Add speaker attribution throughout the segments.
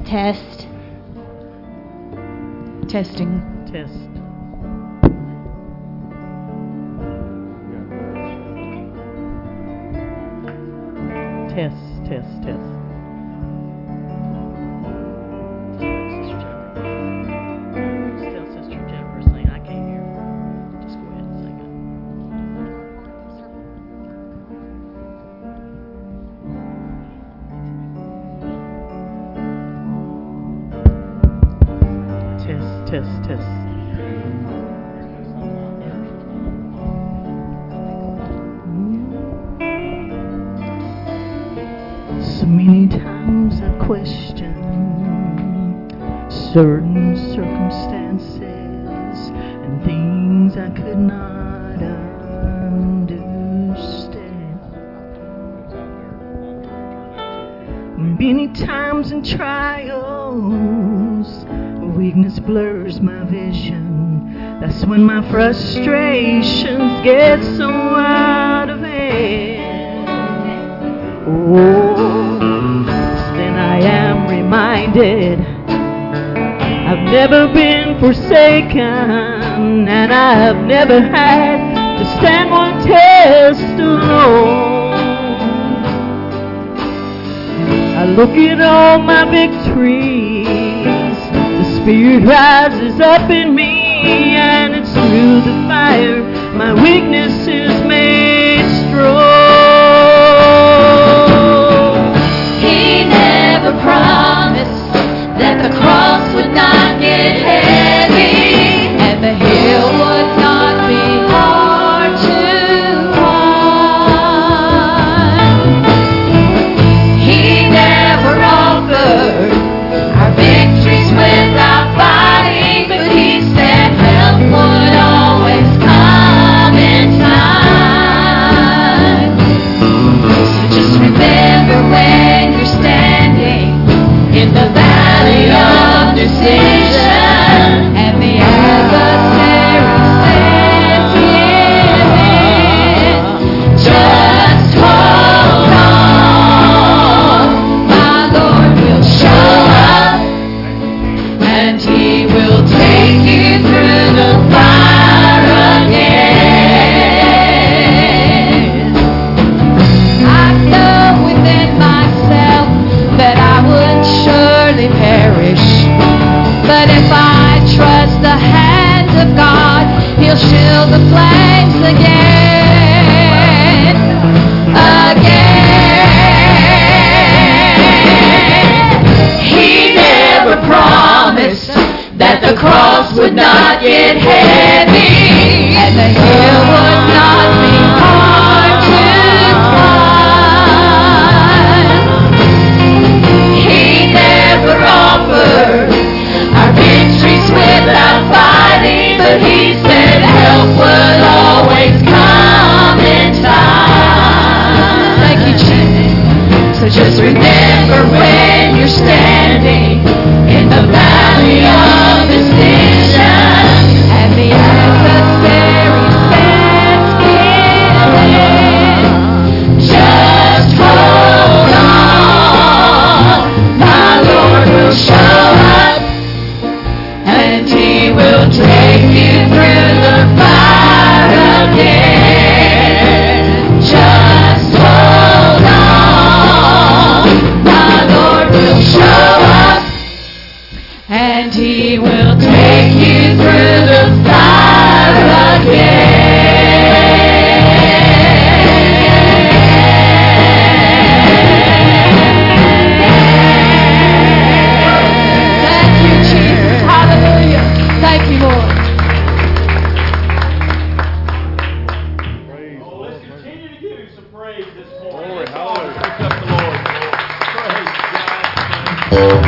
Speaker 1: Test. Testing.
Speaker 2: Test. Test, test, test. Tell Sister Jennifer sing. I can't hear her. Just go ahead and sing it. Test, test, test. So many times I've questioned certain circumstances and things I could not understand. Many times in trials, weakness blurs my vision. That's when my frustrations get so out of hand. Oh, then I am reminded I've never been forsaken, and I have never had to stand one test alone. I look at all my victories, the Spirit rises up in me, and it's through the fire my weakness is made strong.
Speaker 3: Promised that the cross would not get heavy and the hill would not be hard to climb. He never offered our victories without fighting, but he said help would always come in time. So just remember when you're standing in the valley of decision, and the adversary says give in, just hold on. My Lord will show up, and he will take you through the fire again. I know within myself that I would surely perish, but if I trust the hand of God, he'll shield the flames again. He never promised that the cross would not get heavy and the hill would not be hard to climb. He never offered our victories without fighting, but he said help would always come in time. Thank you, Jesus. So just remember when you're standing in the valley of decision, and the adversary says give in, just hold on. My Lord will show up, and he will take you through the fire again. Just hold on. My Lord will show up, and he will take you through the fire again. Thank you, Jesus. Hallelujah. Thank you, Lord.
Speaker 4: Oh, let's continue to give him some praise this morning.
Speaker 5: Glory,
Speaker 4: Let's all
Speaker 5: hallelujah.
Speaker 4: lift up the Lord. Praise God.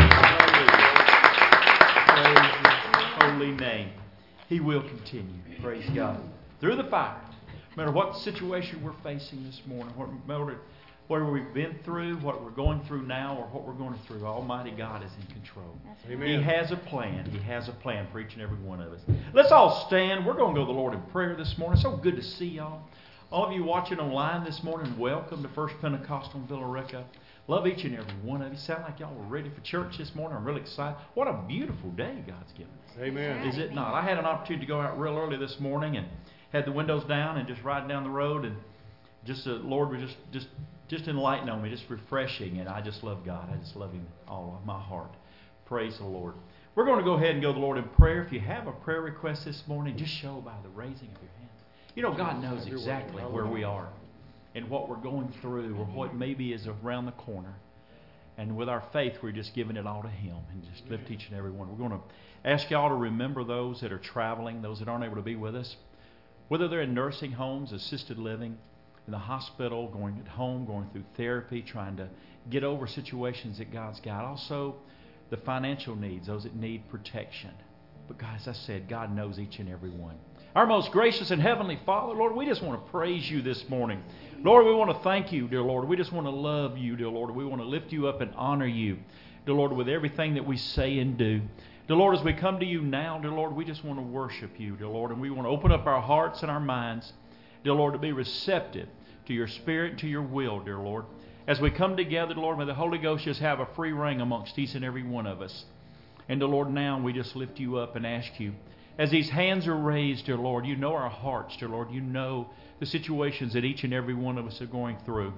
Speaker 4: Praise his holy name. He will continue. Praise God. Through the fire. No matter what situation we're facing this morning, whether we've been through, what we're going through now, or what we're going through, Almighty God is in control.
Speaker 5: Amen.
Speaker 4: He has a plan. He has a plan for each and every one of us. Let's all stand. We're going to go to the Lord in prayer this morning. So good to see y'all. All of you watching online this morning, welcome to First Pentecostal in Villa Rica. Love each and every one of you. Sound like y'all were ready for church this morning. I'm really excited. What a beautiful day God's given us.
Speaker 1: Amen.
Speaker 4: Is it not? I had an opportunity to go out real early this morning and had the windows down and just riding down the road, and just the Lord was just enlightening on me, just refreshing, and I just love God. I just love Him all of my heart. Praise the Lord. We're going to go ahead and go to the Lord in prayer. If you have a prayer request this morning, just show by the raising of your hand. You know, God knows exactly where we are and what we're going through or what maybe is around the corner. And with our faith, we're just giving it all to Him and just lift each and every one. We're going to ask y'all to remember those that are traveling, those that aren't able to be with us, whether they're in nursing homes, assisted living, in the hospital, going at home, going through therapy, trying to get over situations that God's got. Also, the financial needs, those that need protection. But guys, as I said, God knows each and every one. Our most gracious and heavenly Father, Lord, we just want to praise You this morning. Lord, we want to thank You, dear Lord. We just want to love You, dear Lord. We want to lift You up and honor You, dear Lord, with everything that we say and do. Dear Lord, as we come to You now, dear Lord, we just want to worship You, dear Lord, and we want to open up our hearts and our minds, dear Lord, to be receptive to Your Spirit and to Your will, dear Lord. As we come together, Lord, may the Holy Ghost just have a free reign amongst each and every one of us. And, dear Lord, now we just lift You up and ask You, as these hands are raised, dear Lord, You know our hearts, dear Lord. You know the situations that each and every one of us are going through.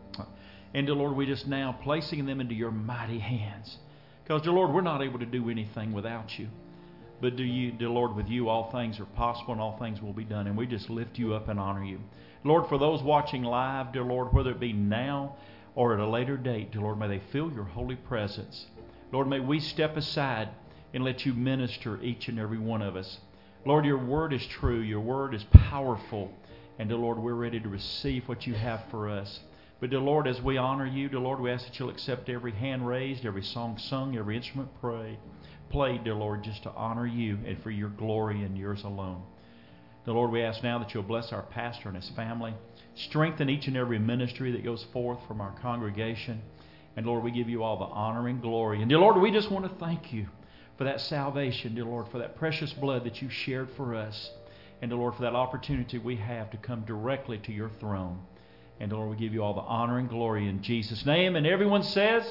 Speaker 4: And, dear Lord, we just now placing them into Your mighty hands. Because, dear Lord, we're not able to do anything without You. But, dear Lord, with You all things are possible and all things will be done. And we just lift You up and honor You. Lord, for those watching live, dear Lord, whether it be now or at a later date, dear Lord, may they feel Your holy presence. Lord, may we step aside and let You minister each and every one of us. Lord, Your word is true. Your word is powerful. And, dear Lord, we're ready to receive what You have for us. But, dear Lord, as we honor You, dear Lord, we ask that You'll accept every hand raised, every song sung, every instrument played, dear Lord, just to honor You and for Your glory and Yours alone. Dear Lord, we ask now that You'll bless our pastor and his family. Strengthen each and every ministry that goes forth from our congregation. And, Lord, we give You all the honor and glory. And, dear Lord, we just want to thank You for that salvation, dear Lord, for that precious blood that You shared for us. And, dear Lord, for that opportunity we have to come directly to Your throne. And, dear Lord, we give You all the honor and glory in Jesus' name. And everyone says,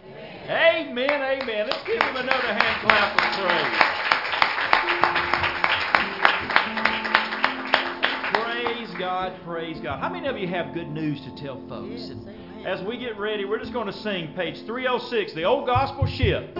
Speaker 4: Amen, amen. Amen. Let's give Him another hand clap of praise. Praise God, praise God. How many of you have good news to tell folks?
Speaker 2: Yes,
Speaker 4: And
Speaker 2: amen.
Speaker 4: as we get ready, we're just going to sing page 306, The Old Gospel Ship.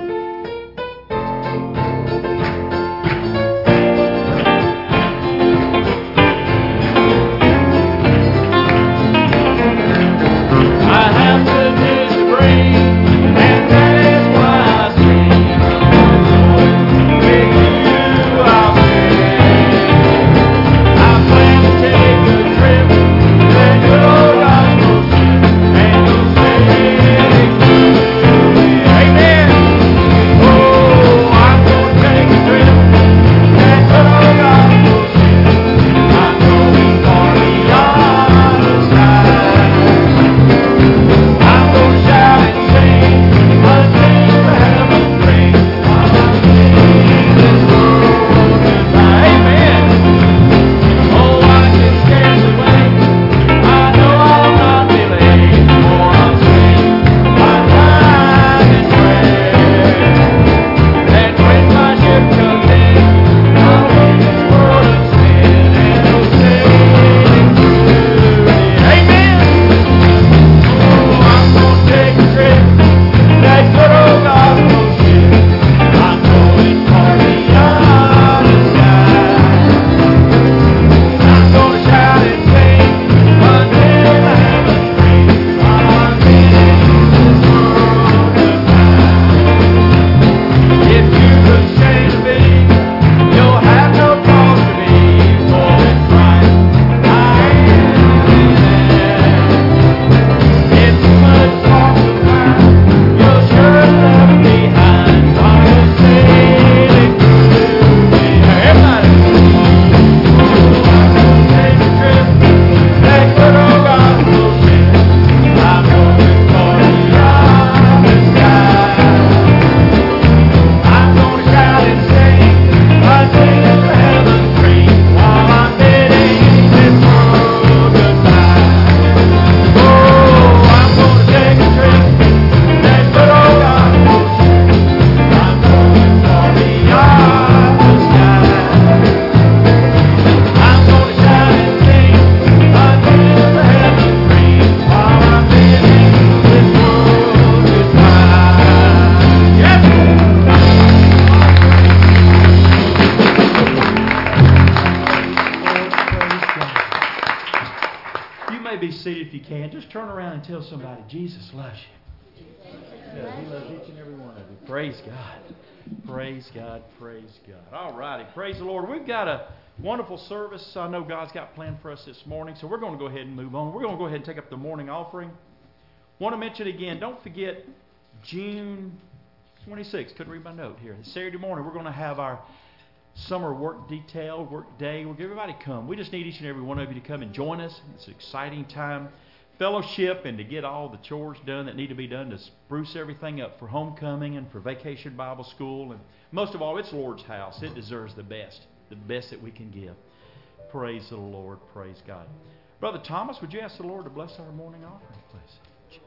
Speaker 4: just turn around and tell somebody, Jesus loves you. Yeah, He loves each and every one of you. Praise God. Praise God. Praise God. All righty. Praise the Lord. We've got a wonderful service I know God's got planned for us this morning, so we're going to go ahead and move on. We're going to go ahead and take up the morning offering. Want to mention again, don't forget June 26th. Couldn't read my note here. Saturday morning, we're going to have our summer work detail, work day. We'll get everybody come. We just need each and every one of you to come and join us. It's an exciting time. Fellowship and to get all the chores done that need to be done to spruce everything up for homecoming and for Vacation Bible School. And most of all, it's Lord's house. It deserves the best that we can give. Praise the Lord. Praise God. Brother Thomas, would you ask the Lord to bless our morning offering, please?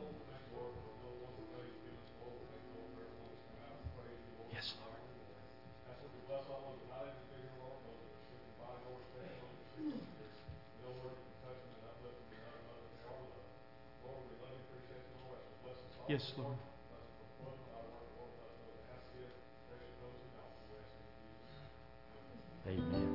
Speaker 4: Yes, Lord. Yes, Lord. Amen.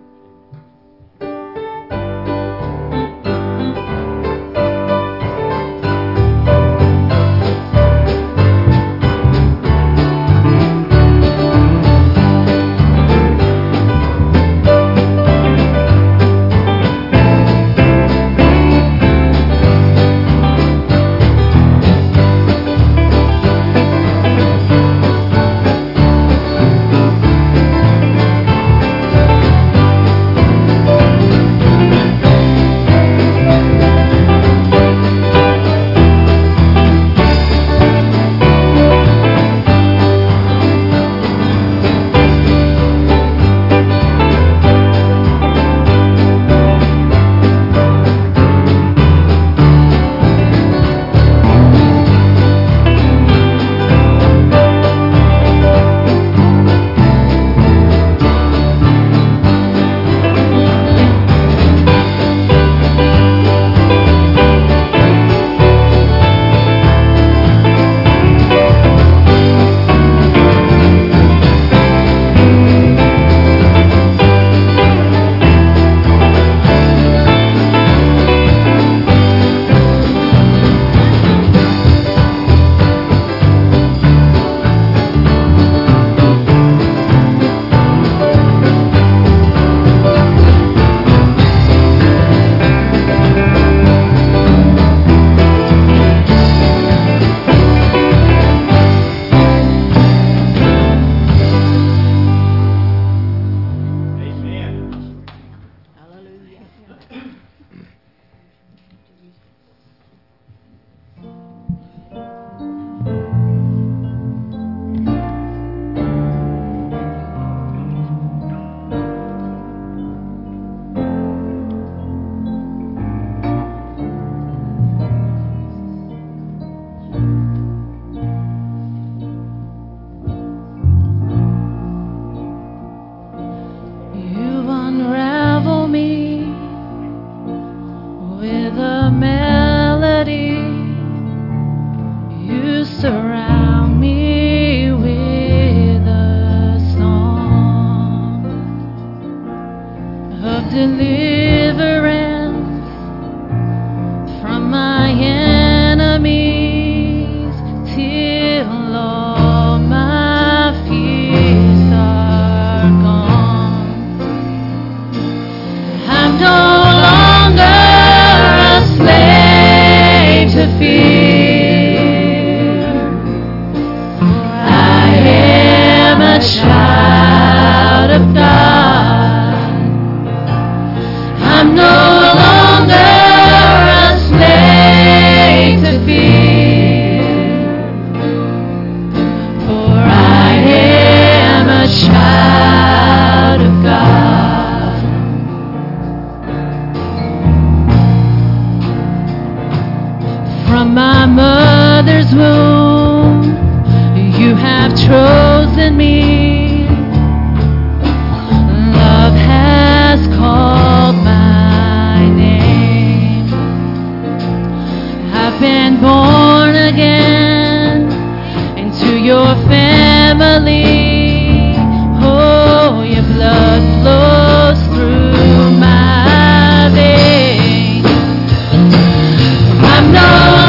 Speaker 3: No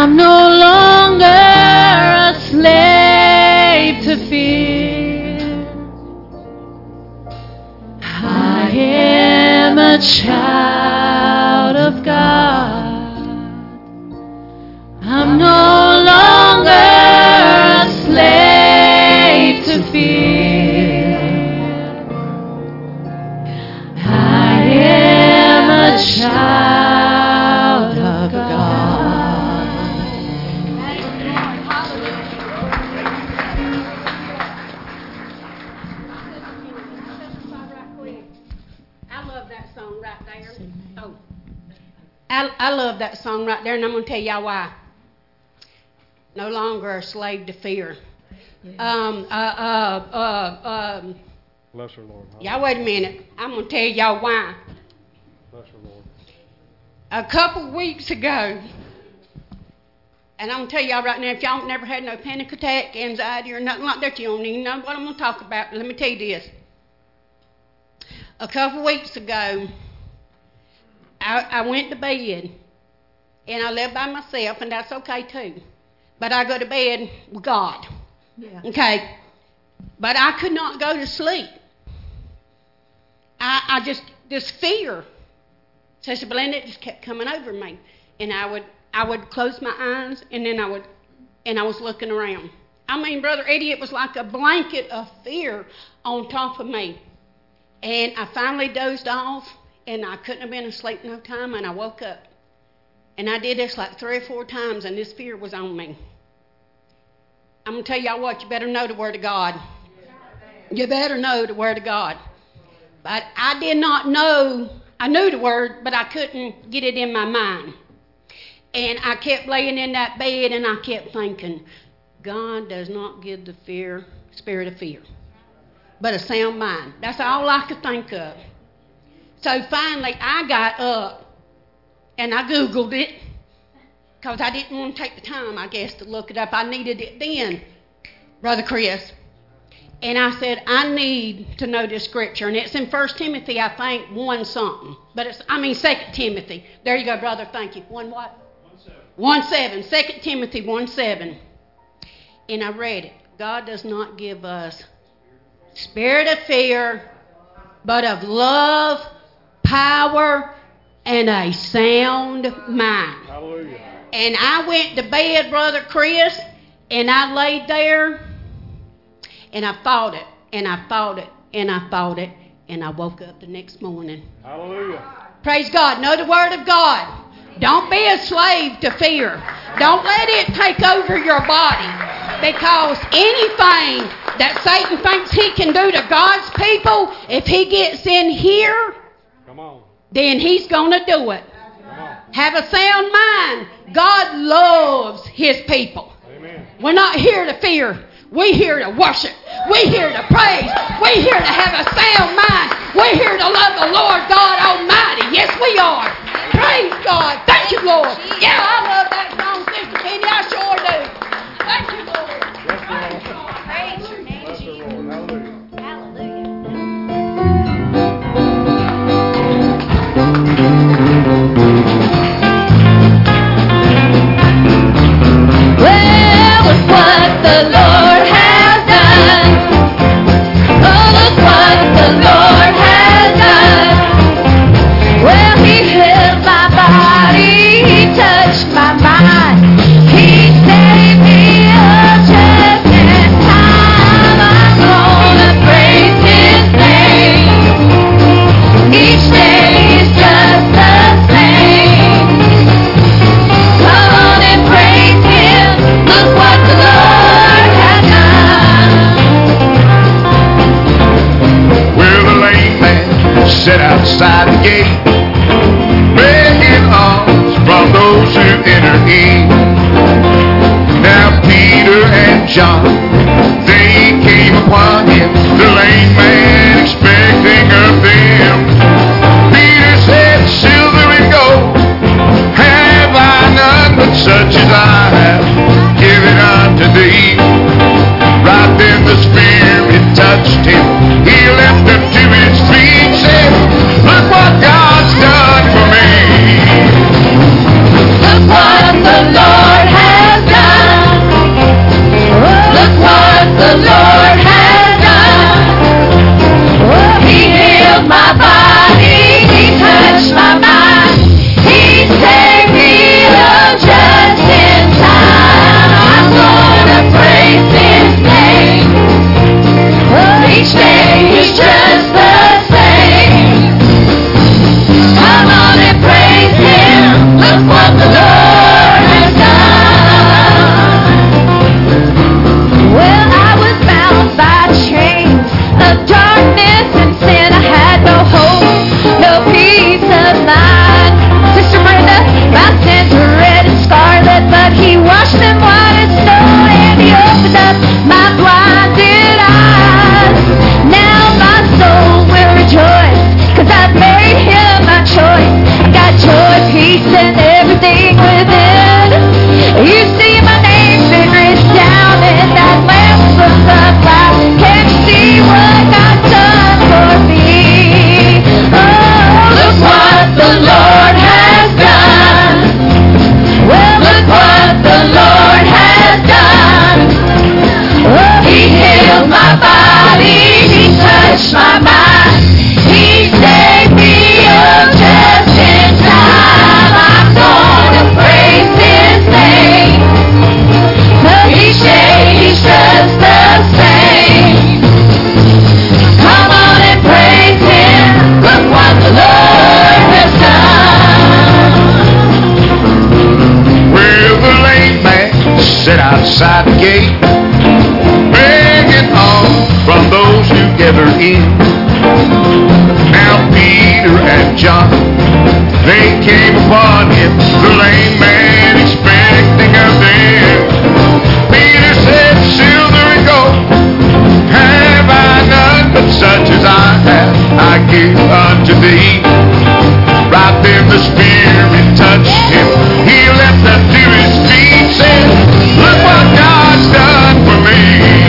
Speaker 3: I'm no longer a slave to fear. I am a child of God. I'm no longer a slave to fear. I am a child of God.
Speaker 1: I love that song right there, and I'm going to tell y'all why. No longer a slave to fear.
Speaker 5: Bless her, Lord.
Speaker 1: Y'all wait a minute. I'm going to tell y'all why.
Speaker 5: Bless her, Lord.
Speaker 1: A couple weeks ago, and I'm going to tell y'all right now, if y'all never had no panic attack, anxiety, or nothing like that, you don't even know what I'm going to talk about. But let me tell you this. A couple weeks ago, I went to bed, and I live by myself, and that's okay too. But I go to bed with God.
Speaker 3: Yeah.
Speaker 1: Okay? But I could not go to sleep. I just, this fear, Sister Belinda, it just kept coming over me. And I would close my eyes, and then I was looking around. I mean, Brother Eddie, it was like a blanket of fear on top of me. And I finally dozed off, and I couldn't have been asleep no time, and I woke up. And I did this like 3 or 4 times, and this fear was on me. I'm going to tell y'all what, you better know the Word of God. You better know the Word of God. But I did not know, I knew the Word, but I couldn't get it in my mind. And I kept laying in that bed, and I kept thinking, God does not give the spirit of fear, but a sound mind. That's all I could think of. So finally, I got up, and I Googled it, because I didn't want to take the time, I guess, to look it up. I needed it then, Brother Chris. And I said, I need to know this scripture. And it's in 1 Timothy, I think, 1 something. But 2 Timothy. There you go, brother. Thank you. 1 what? 1:7. 2 Timothy 1:7. And I read it. God does not give us spirit of fear, but of love, power, and a sound mind.
Speaker 5: Hallelujah.
Speaker 1: And I went to bed, Brother Chris, and I laid there, and I fought it, and I fought it, and I fought it, and I woke up the next morning.
Speaker 5: Hallelujah.
Speaker 1: Praise God. Know the Word of God. Don't be a slave to fear. Don't let it take over your body, because anything that Satan thinks he can do to God's people, if he gets in here,
Speaker 5: Come on.
Speaker 1: then he's going to do it.
Speaker 5: Come on.
Speaker 1: Have a sound mind. God loves his people.
Speaker 5: Amen.
Speaker 1: We're not here to fear. We're here to worship. We're here to praise. We're here to have a sound mind. We're here to love the Lord God Almighty. Yes, we are. Praise God. Thank you, Lord. Yeah, I love that song, Sister Penny. I sure do. Thank you, Lord. Praise God.
Speaker 3: Praise your name,
Speaker 5: Bless her,
Speaker 3: Jesus.
Speaker 5: Lord. Hallelujah.
Speaker 3: Hallelujah. Well, look what the Lord has done. Oh, look what the Lord has done. Well, He healed my body, He touched my mind, He saved me just in time. I'm gonna praise His name. Each day is just the same. Come on and praise Him. Look what the Lord has done.
Speaker 6: Well, the lame man sat outside the gate, begging alms from those who enter in. Now Peter and John, they came upon him, the lame man expecting of them. Peter said, silver and gold have I none, but such as I have given unto thee. Right then the Spirit touched him. He left him to his feet, said, look what God's done for me.
Speaker 3: Look what the Lord has
Speaker 6: together in. Now Peter and John, they came upon him, the lame man expecting of them. Peter said, silver and gold have I none, but such as I have I give unto thee. Right then the Spirit touched him, he leapt up to his feet, said, look what God's done for me.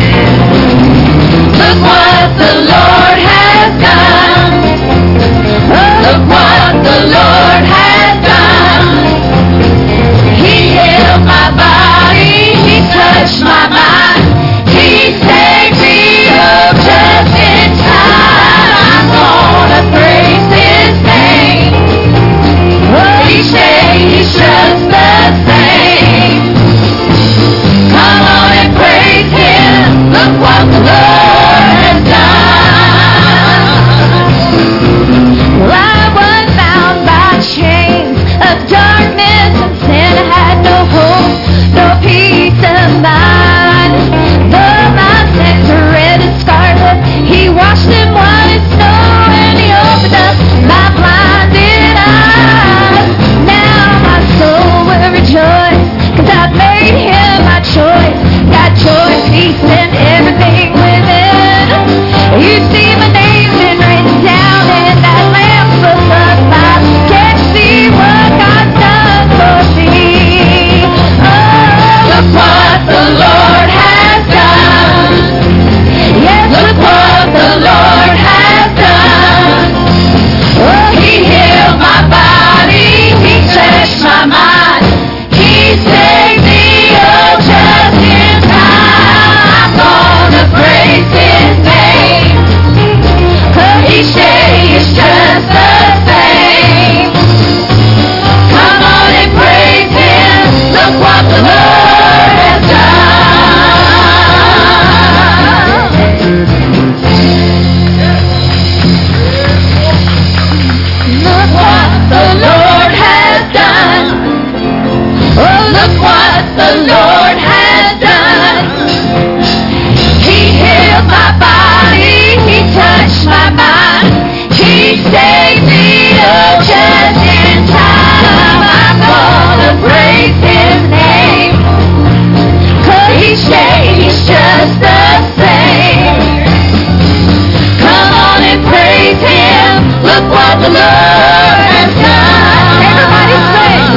Speaker 3: Look what the Lord has done. Look what the Lord has done. He healed my body, He touched my mind, He saved me, oh, just in time. I'm gonna praise His name. Oh, each day He's just the same. Come on and praise Him. Look what the Lord has done. Well, I was bound by chains of darkness and sin. I had no hope, no peace of mind. Though my sins were red as scarlet, He washed them white as snow, and He opened up my blinded eyes. Now my soul will rejoice, 'cause I've made Him my choice. Got joy, peace, and everything within. You see my name's been written down in that Lamb's book of life. Can't see what God's done for me. Oh, look what the Lord has done. Yes, look what the Lord has done. Oh, He healed my body, He touched my mind, He saved me, oh, just in time. I'm gonna praise His name. Oh, each day is just the same. Come on and praise Him. Look what the Lord has done. Look what the Lord has done. Oh, look what the Lord has done. He healed my body, He touched my mind, He saved me, oh, just in time. I'm gonna praise His name. 'Cause each day He's just the same. Come on and praise Him. Look what the Lord has done. Everybody sing.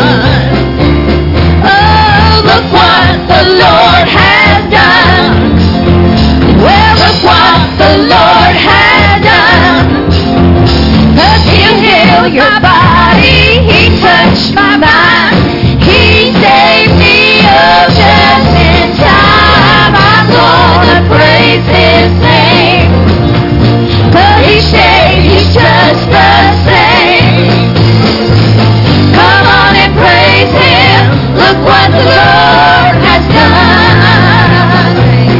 Speaker 3: Oh, look what the Lord has done. Well, look what the Lord has done. 'Cause He'll heal your body, He touched my mind, He saved me, oh, just in time. I'm gonna praise His name. 'Cause each day He's just the same. Come on and praise Him. Look what the Lord has done.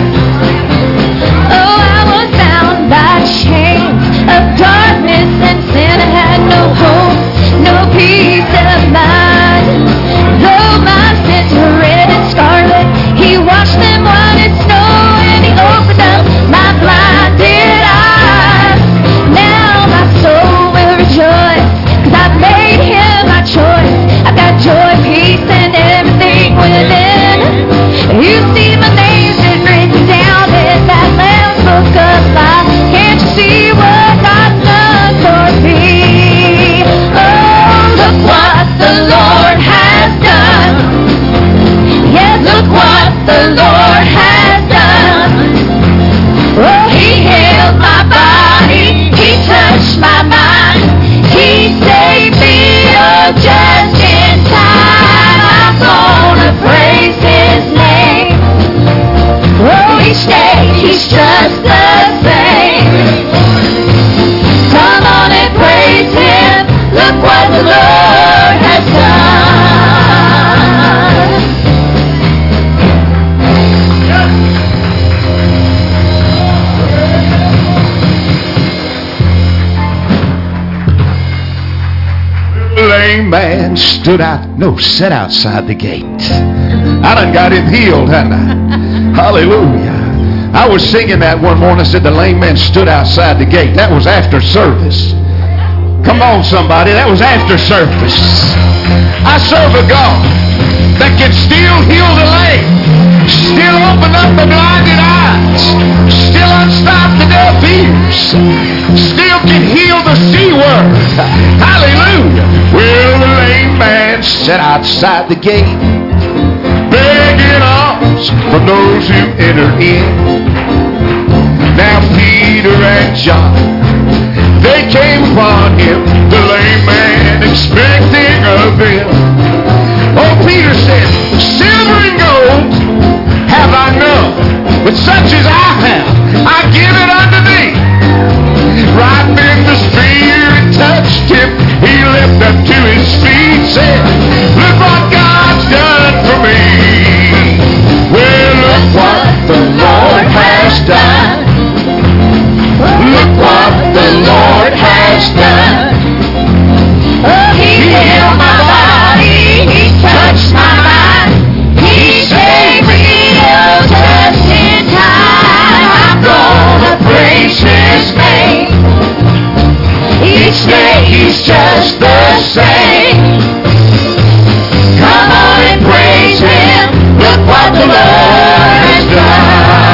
Speaker 3: Oh, I was bound by chains of darkness and sin. I had no hope, no peace of mind. Though my sins were red and scarlet, He washed them white as snow, and He opened up my blinded eyes. Now my soul will rejoice, 'cause I've made Him my choice. I've got joy, peace, and everything within. You see my name's been written down in that Lamb's book of life. Can't you see what God's done for me? Oh, look what the Lord has done. Yes, look what the Lord has done. Oh, He healed my body, He touched my mind, He saved me, oh, just in time. I'm gonna praise His name. Oh, each day He's just the same. Come on and praise Him. Look what the Lord has done.
Speaker 6: The lame man sat outside the gate. I done got him healed, hadn't I? Hallelujah. I was singing that one morning. I said the lame man stood outside the gate. That was after service. Come on, somebody. That was after service. I serve a God that can still heal the lame, still open up the blinded eyes, still unstop the deaf ears, still can heal the C word. Hallelujah. Well, the lame man sat outside the gate, begging alms from those who entered in. Now Peter and John, they came upon him, the lame man expecting of them. Oh, Peter said, silver and gold have I none, but such as I have, I give it unto thee. Right then the Spirit touched him. He leapt up to his feet, said, look what God's done for me. Well, look what the Lord has done. Look what the Lord has done. He healed my body. He touched my mind. He saved me just in time. I'm gonna praise His name. Each day He's just the same. Come on and praise Him. Look what the Lord has done.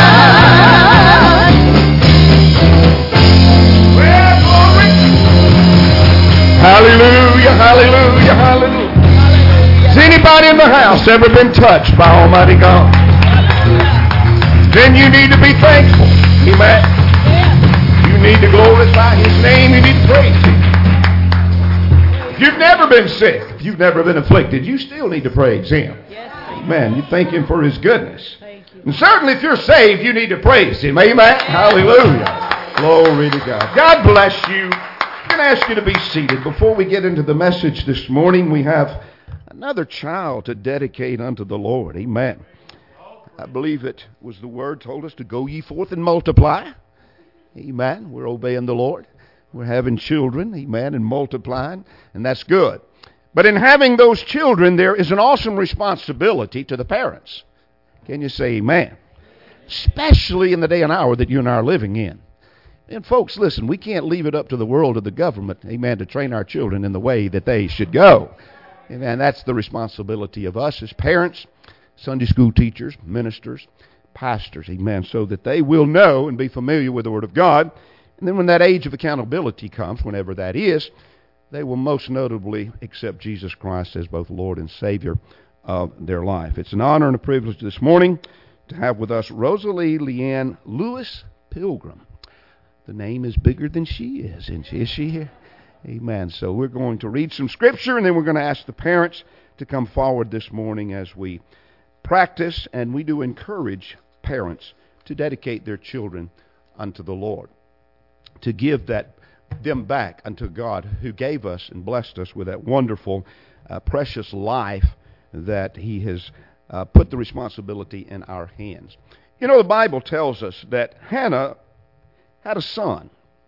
Speaker 6: Hallelujah, hallelujah, hallelujah. Has anybody in the house ever been touched by Almighty God? Then you need to be thankful. Amen. You need to glorify His name. You need to praise Him. If you've never been sick, if you've never been afflicted, you still need to praise Him. Amen. You thank Him for His goodness. And certainly if you're saved, you need to praise Him. Amen. Hallelujah. Glory to God. God bless you. I'm going to ask you to be seated. Before we get into the message this morning, we have another child to dedicate unto the Lord. Amen. I believe it was the word told us to go ye forth and multiply. Amen. We're obeying the Lord. We're having children. Amen. And multiplying. And that's good. But in having those children, there is an awesome responsibility to the parents. Can you say amen? Especially in the day and hour that you and I are living in. And folks, listen, we can't leave it up to the world or the government, amen, to train our children in the way that they should go. Amen. That's the responsibility of us as parents, Sunday school teachers, ministers, pastors, amen, so that they will know and be familiar with the Word of God. And then when that age of accountability comes, whenever that is, they will most notably accept Jesus Christ as both Lord and Savior of their life. It's an honor and a privilege this morning to have with us Rosalie Leanne Lewis Pilgrim. The name is bigger than she is, isn't she? Is she here? Amen. So we're going to read some scripture, and then we're going to ask the parents to come forward this morning as we practice, and we do encourage parents to dedicate their children unto the Lord, to give them back unto God who gave us and blessed us with that wonderful, precious life that He has put the responsibility in our hands. You know, the Bible tells us that Hannah had a son,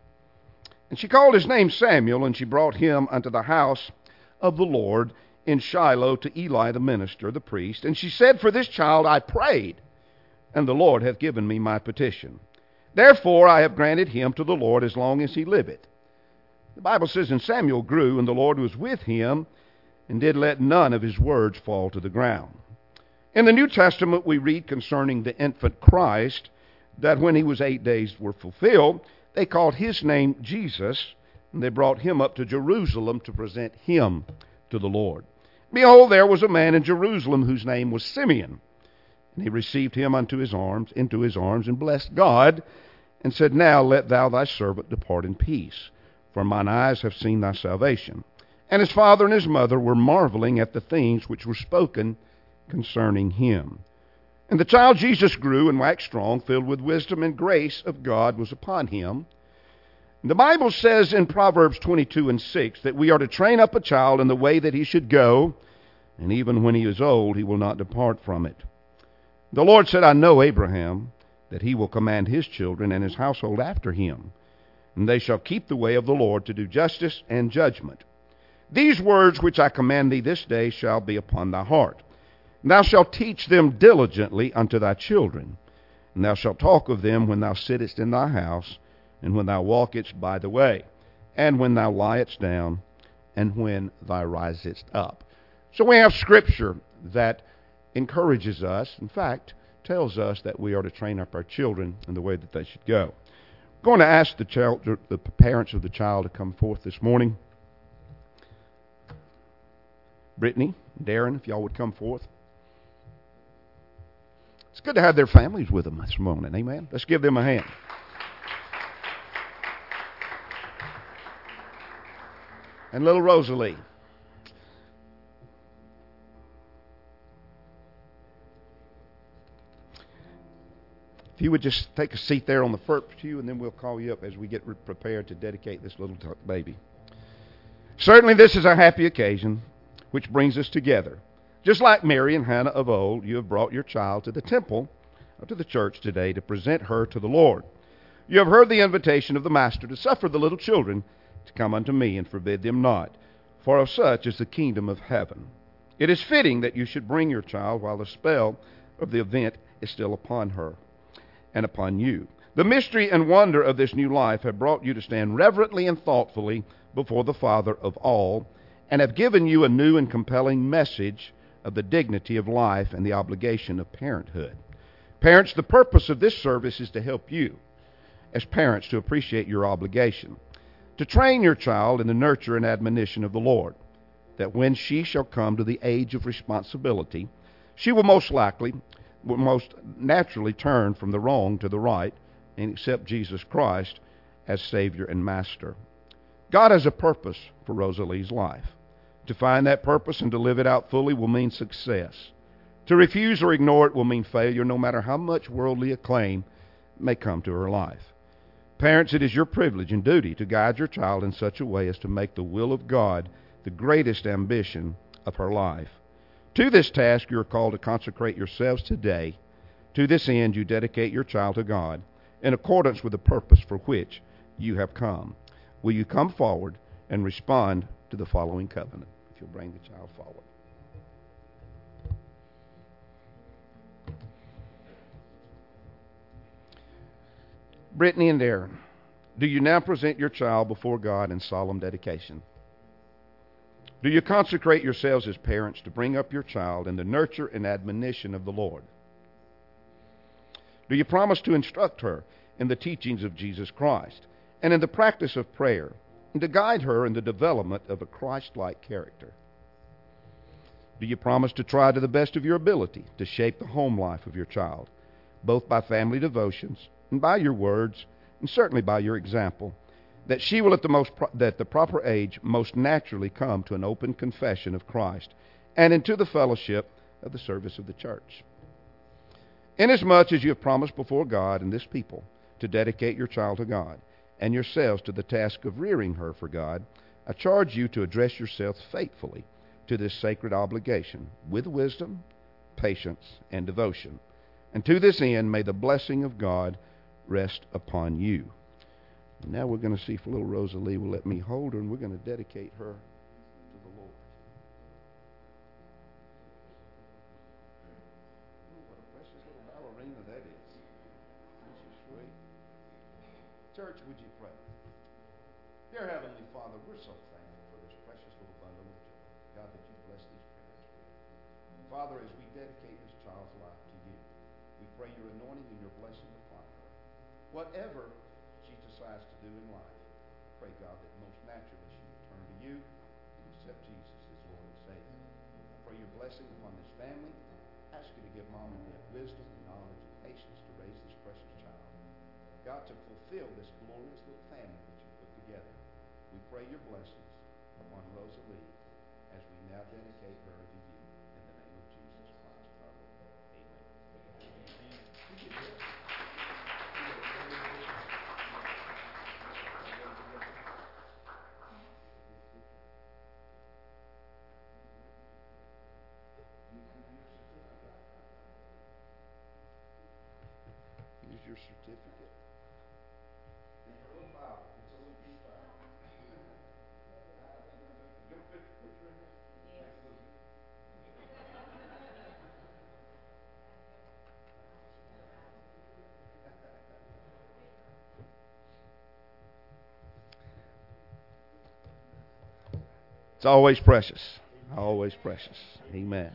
Speaker 6: and she called his name Samuel, and she brought him unto the house of the Lord in Shiloh to Eli the minister, the priest. And she said, for this child I prayed, and the Lord hath given me my petition. Therefore I have granted him to the Lord as long as he liveth. The Bible says, and Samuel grew, and the Lord was with him, and did let none of his words fall to the ground. In the New Testament we read concerning the infant Christ, that when he was 8 days were fulfilled, they called his name Jesus, and they brought him up to Jerusalem to present him to the Lord. Behold, there was a man in Jerusalem whose name was Simeon, and he received him into his arms, and blessed God, and said, now let thou thy servant depart in peace, for mine eyes have seen thy salvation. And his father and his mother were marveling at the things which were spoken concerning him. And the child Jesus grew and waxed strong, filled with wisdom, and grace of God was upon him. And the Bible says in Proverbs 22:6 that we are to train up a child in the way that he should go, and even when he is old, he will not depart from it. The Lord said, I know Abraham, that he will command his children and his household after him, and they shall keep the way of the Lord to do justice and judgment. These words which I command thee this day shall be upon thy heart. Thou shalt teach them diligently unto thy children,
Speaker 7: And thou shalt talk of them when thou sittest in thy house, and when thou walkest by the way, and when thou liest down, and when thou risest up. So we have Scripture that encourages us, in fact, tells us that we are to train up our children in the way that they should go. I'm going to ask the parents of the child to come forth this morning. Brittany, Darren, if y'all would come forth. It's good to have their families with them this morning. Amen. Let's give them a hand. And little Rosalie. If you would just take a seat there on the first pew, and then we'll call you up as we get prepared to dedicate this little baby. Certainly this is a happy occasion which brings us together. Just like Mary and Hannah of old, you have brought your child to the temple, or to the church today, to present her to the Lord. You have heard the invitation of the Master to suffer the little children to come unto me, and forbid them not, for of such is the kingdom of heaven. It is fitting that you should bring your child while the spell of the event is still upon her and upon you. The mystery and wonder of this new life have brought you to stand reverently and thoughtfully before the Father of all, and have given you a new and compelling message of the dignity of life and the obligation of parenthood. Parents, the purpose of this service is to help you as parents to appreciate your obligation, to train your child in the nurture and admonition of the Lord, that when she shall come to the age of responsibility, she will most naturally turn from the wrong to the right and accept Jesus Christ as Savior and Master. God has a purpose for Rosalie's life. To find that purpose and to live it out fully will mean success. To refuse or ignore it will mean failure, no matter how much worldly acclaim may come to her life. Parents, it is your privilege and duty to guide your child in such a way as to make the will of God the greatest ambition of her life. To this task, you are called to consecrate yourselves today. To this end, you dedicate your child to God in accordance with the purpose for which you have come. Will you come forward and respond to the following covenant? If you'll bring the child forward. Brittany and Darren, do you now present your child before God in solemn dedication? Do you consecrate yourselves as parents to bring up your child in the nurture and admonition of the Lord? Do you promise to instruct her in the teachings of Jesus Christ and in the practice of prayer, and to guide her in the development of a Christ-like character? Do you promise to try to the best of your ability to shape the home life of your child, both by family devotions and by your words, and certainly by your example, that she will at the proper age most naturally come to an open confession of Christ and into the fellowship of the service of the church? Inasmuch as you have promised before God and this people to dedicate your child to God and yourselves to the task of rearing her for God, I charge you to address yourselves faithfully to this sacred obligation with wisdom, patience, and devotion. And to this end, may the blessing of God rest upon you. Now we're going to see if little Rosalie will let me hold her, and we're going to dedicate her to the Lord. What a precious little ballerina that is. Isn't she sweet? Church, would you pray? Dear Heavenly Father, we're so thankful for this precious little bundle of joy. God, that you bless these parents with. Father, as we dedicate this child's life to you, we pray your anointing and your blessing upon her. Whatever she decides to do in life, pray, God, that most naturally she will turn to you and accept Jesus as Lord and Savior. I pray your blessing upon this family. I ask you to give Mom and Dad wisdom and knowledge and patience to raise this precious child. God, to fulfill this glorious little family that you put together. We pray your blessings upon Rosalie as we now dedicate her to you in the name of Jesus Christ, our Lord. Amen. Here's your certificate. And your little file. It's a little piece file. You want a picture in this? Absolutely. It's always precious. Always precious. Amen.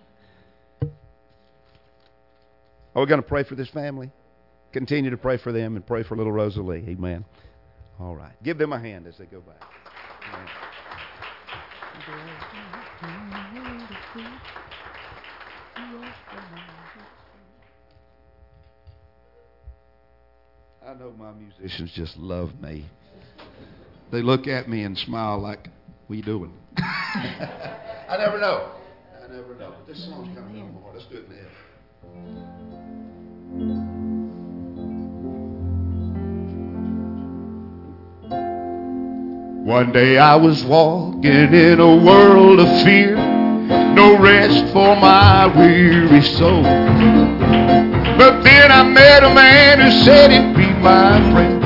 Speaker 7: Are we going to pray for this family? Continue to pray for them and pray for little Rosalie. Amen. All right. Give them a hand as they go back. Amen. I know my musicians just love me. They look at me and smile like, what you doing? I never know. I never know. But this song's coming on my heart. Let's do it now. One day I was walking in a world of fear, no rest for my weary soul. But then I met a man who said he'd be my friend.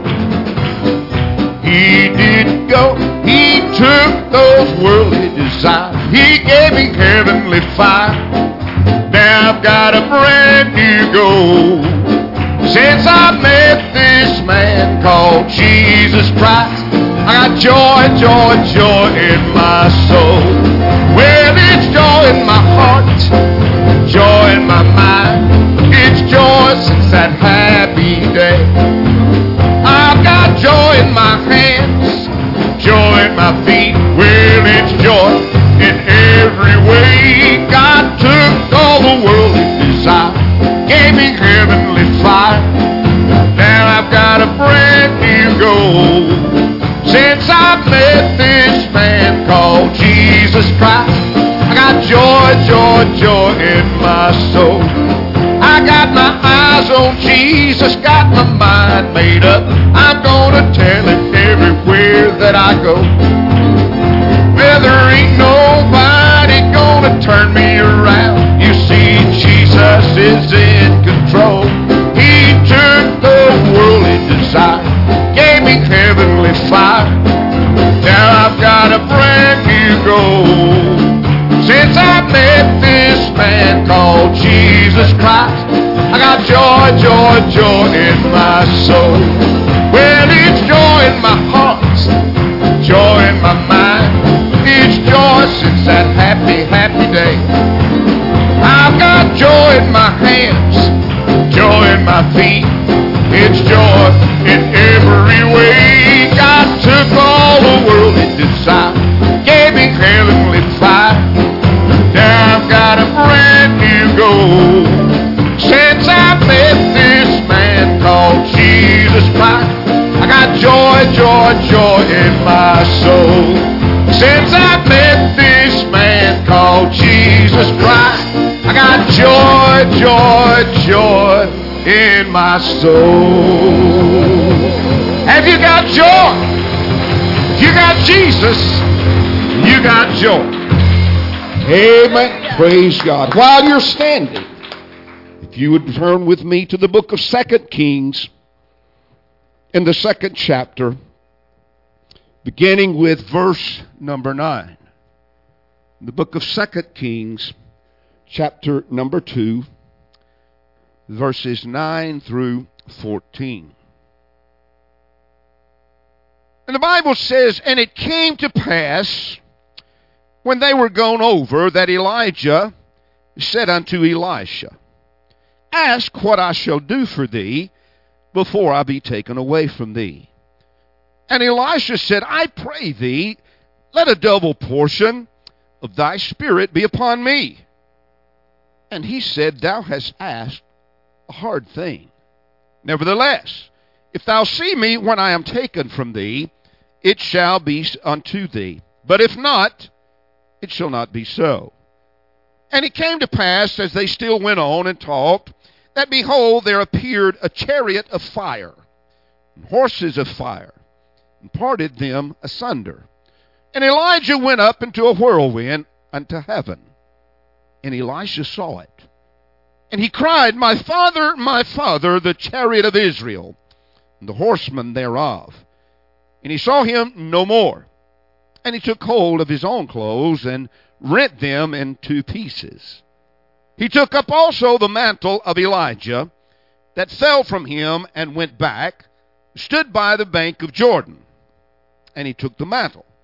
Speaker 7: He didn't go, he took those worldly desires. He gave me heavenly fire. Now I've got a brand new goal. Since I met this man called Jesus Christ, I got joy, joy, joy in my soul. Well, it's joy in my heart, joy in my mind. It's joy since that happy day. I've got joy in my hands, joy in my feet. Well, it's joy in every way. God took all the worldly desire, gave me heavenly fire. Now I've got a brand new goal. Since I met this man called Jesus Christ, I got joy, joy, joy in my soul. I got my eyes on Jesus, got my mind made up. I'm gonna tell it everywhere that I go. Well, there ain't nobody gonna turn me around. You see, Jesus is in control. He took the worldly desire, gave me heavenly fire. Now I've got a brand new goal. Since I met this man called Jesus Christ, I got joy, joy, joy in my soul. Well, it's joy in my heart, joy in my mind. It's joy since that happy, happy day. I've got joy in my hands, joy in my feet. It's joy in every way. God took all the worldly desire, gave me heavenly fire. Now I've got a brand new goal. Since I met this man called Jesus Christ, I got joy, joy, joy in my soul. Since I met this man called Jesus Christ, I got joy, joy, joy in my soul. Have you got joy? If you got Jesus, you got joy. Amen. Praise God. While you're standing, if you would turn with me to the book of 2 Kings in the 2nd chapter, beginning with verse number 9. The book of 2 Kings, chapter number 2, verses 9 through 14. And the Bible says, and it came to pass, when they were gone over, that Elijah said unto Elisha, ask what I shall do for thee before I be taken away from thee. And Elisha said, I pray thee, let a double portion of thy spirit be upon me. And he said, thou hast asked a hard thing. Nevertheless, if thou see me when I am taken from thee, it shall be unto thee. But if not, it shall not be so. And it came to pass, as they still went on and talked, that behold, there appeared a chariot of fire, and horses of fire, and parted them asunder. And Elijah went up into a whirlwind unto heaven. And Elisha saw it. And he cried, my father, the chariot of Israel, and the horsemen thereof. And he saw him no more. And he took hold of his own clothes, and rent them in 2 pieces. He took up also the mantle of Elijah, that fell from him, and went back, stood by the bank of Jordan. And he took the mantle,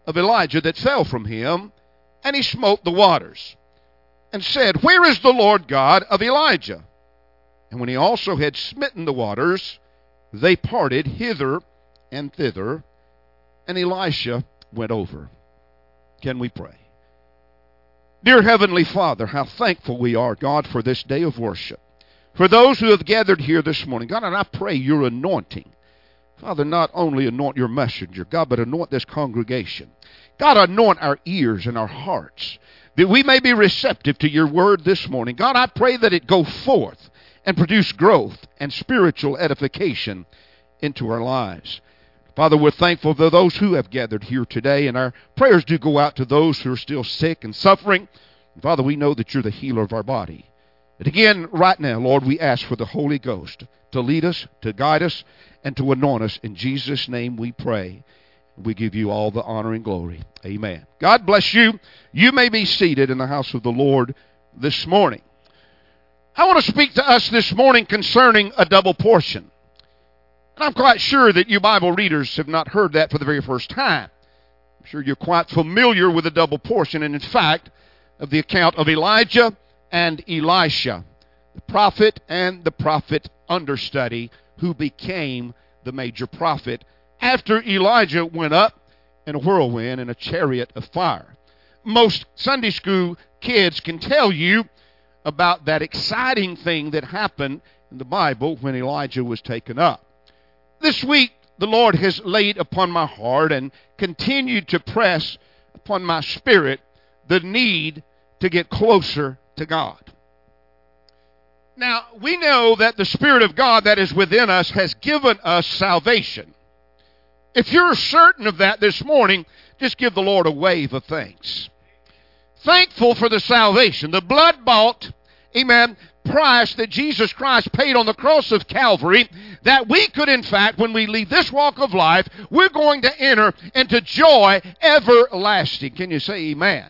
Speaker 7: of Elijah that fell from him, and he smote the waters, and said, Where is the Lord God of Elijah? And when he also had smitten the waters, they parted hither and thither, and Elisha went over. Can we pray? Dear Heavenly Father, how thankful we are, God, for this day of worship. For those who have gathered here this morning, God, and I pray your anointing. Father, not only anoint your messenger, God, but anoint this congregation. God, anoint our ears and our hearts, that we may be receptive to your word this morning. God, I pray that it go forth and produce growth and spiritual edification into our lives. Father, we're thankful for those who have gathered here today, and our prayers do go out to those who are still sick and suffering. And Father, we know that you're the healer of our body. And again, right now, Lord, we ask for the Holy Ghost to lead us, to guide us, and to anoint us. In Jesus' name we pray. We give you all the honor and glory. Amen. God bless you. You may be seated in the house of the Lord this morning. I want to speak to us this morning concerning a double portion. And I'm quite sure that you Bible readers have not heard that for the very first time. I'm sure you're quite familiar with the double portion, and in fact, of the account of Elijah and Elisha, the prophet and the prophet understudy, who became the major prophet after Elijah went up in a whirlwind in a chariot of fire. Most Sunday school kids can tell you about that exciting thing that happened in the Bible when Elijah was taken up. This week, the Lord has laid upon my heart and continued to press upon my spirit the need to get closer to God. Now, we know that the Spirit of God that is within us has given us salvation. If you're certain of that this morning, just give the Lord a wave of thanks. Thankful for the salvation, the blood-bought, amen, price that Jesus Christ paid on the cross of Calvary, that we could, in fact, when we leave this walk of life, we're going to enter into joy everlasting. Can you say amen?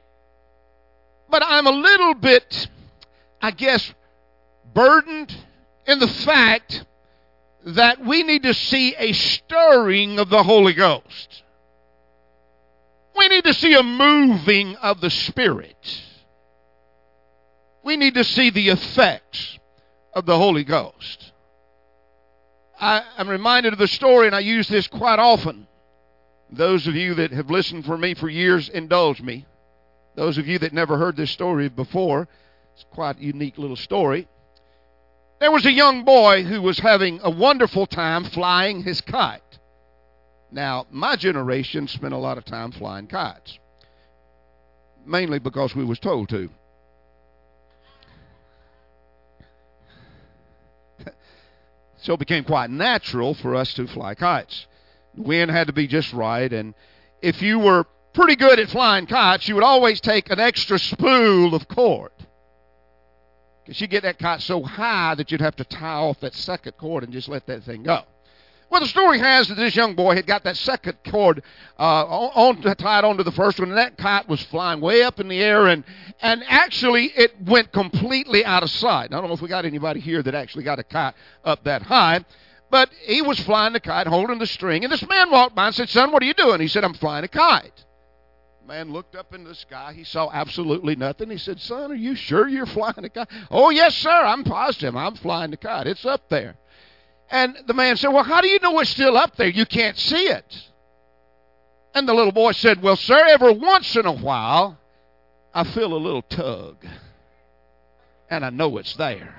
Speaker 7: But I'm a little bit, I guess, burdened in the fact that we need to see a stirring of the Holy Ghost. We need to see a moving of the Spirit. We need to see the effects of the Holy Ghost. I'm reminded of the story, and I use this quite often. Those of you that have listened for me for years, indulge me. Those of you that never heard this story before, it's quite a unique little story. There was a young boy who was having a wonderful time flying his kite. Now, my generation spent a lot of time flying kites, mainly because we was told to. So it became quite natural for us to fly kites. The wind had to be just right, and if you were pretty good at flying kites, you would always take an extra spool of cord. Because you get that kite so high that you'd have to tie off that second cord and just let that thing go. Well, the story has that this young boy had got that second cord tied onto the first one, and that kite was flying way up in the air, and actually it went completely out of sight. I don't know if we got anybody here that actually got a kite up that high, but he was flying the kite, holding the string, and this man walked by and said, "Son, what are you doing?" He said, "I'm flying a kite." The man looked up into the sky. He saw absolutely nothing. He said, "Son, are you sure you're flying a kite?" "Oh, yes, sir, I'm positive. I'm flying the kite. It's up there." And the man said, "Well, how do you know it's still up there? You can't see it." And the little boy said, "Well, sir, every once in a while, I feel a little tug, and I know it's there."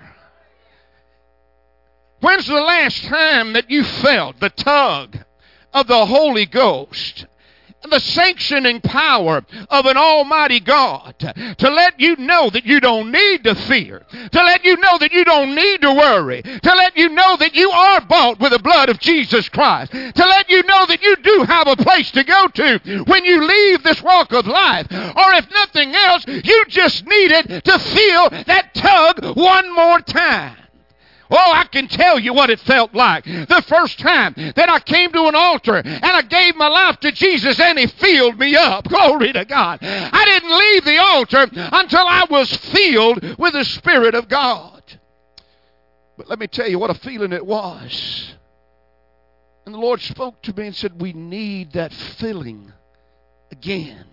Speaker 7: When's the last time that you felt the tug of the Holy Ghost, the sanctioning power of an almighty God to let you know that you don't need to fear, to let you know that you don't need to worry, to let you know that you are bought with the blood of Jesus Christ, to let you know that you do have a place to go to when you leave this walk of life, or if nothing else, you just needed to feel that tug one more time. Oh, I can tell you what it felt like the first time that I came to an altar and I gave my life to Jesus and He filled me up. Glory to God. I didn't leave the altar until I was filled with the Spirit of God. But let me tell you what a feeling it was. And the Lord spoke to me and said, we need that filling again.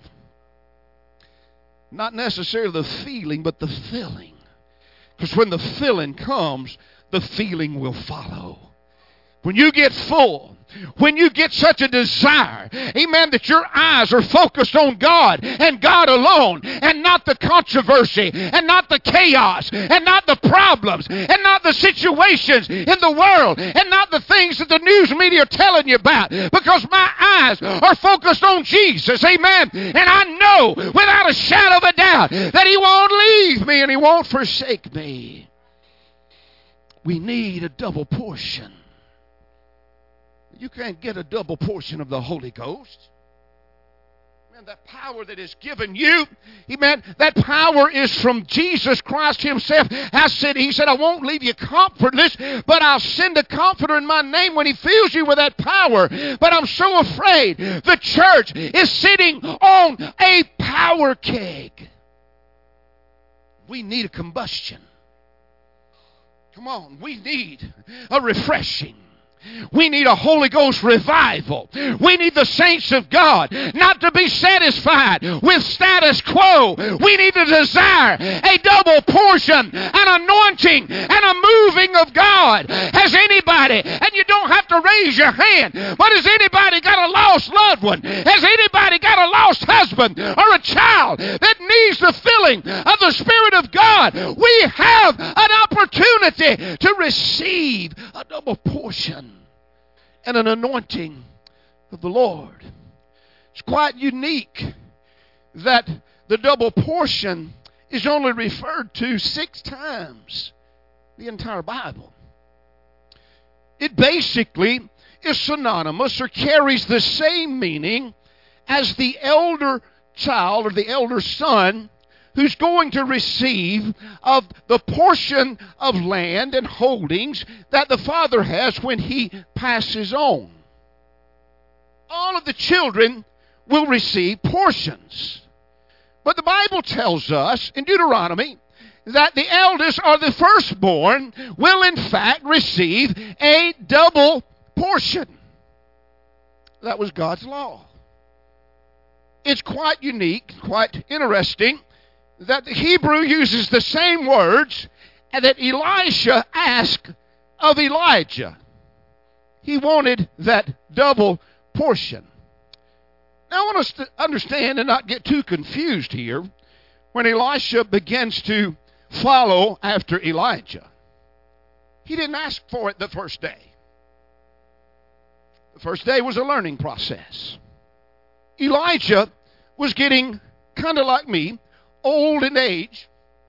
Speaker 7: Not necessarily the feeling, but the filling. Because when the filling comes, the feeling will follow. When you get full, when you get such a desire, amen, that your eyes are focused on God and God alone, and not the controversy, and not the chaos, and not the problems, and not the situations in the world, and not the things that the news media are telling you about, because my eyes are focused on Jesus, amen, and I know without a shadow of a doubt that He won't leave me and He won't forsake me. We need a double portion. You can't get a double portion of the Holy Ghost. Man, that power that is given you, amen, that power is from Jesus Christ Himself. He said, I won't leave you comfortless, but I'll send a comforter in my name when He fills you with that power. But I'm so afraid the church is sitting on a power keg. We need a combustion. Come on, we need a refreshing. We need a Holy Ghost revival. We need the saints of God not to be satisfied with status quo. We need to desire a double portion, an anointing, and a moving of God. Has anybody, and you don't have to raise your hand, but has anybody got a lost loved one? Has anybody got a lost husband or a child that needs the filling of the Spirit of God? We have an opportunity to receive a double portion and an anointing of the Lord. It's quite unique that the double portion is only referred to 6 times in the entire Bible. It basically is synonymous or carries the same meaning as the elder child or the elder son who's going to receive of the portion of land and holdings that the father has when he passes on. All of the children will receive portions. But the Bible tells us in Deuteronomy that the eldest or the firstborn will in fact receive a double portion. That was God's law. It's quite unique, quite interesting, that the Hebrew uses the same words that Elisha asked of Elijah. He wanted that double portion. Now I want us to understand and not get too confused here when Elisha begins to follow after Elijah. He didn't ask for it the first day. The first day was a learning process. Elijah was getting kind of like me, old in age,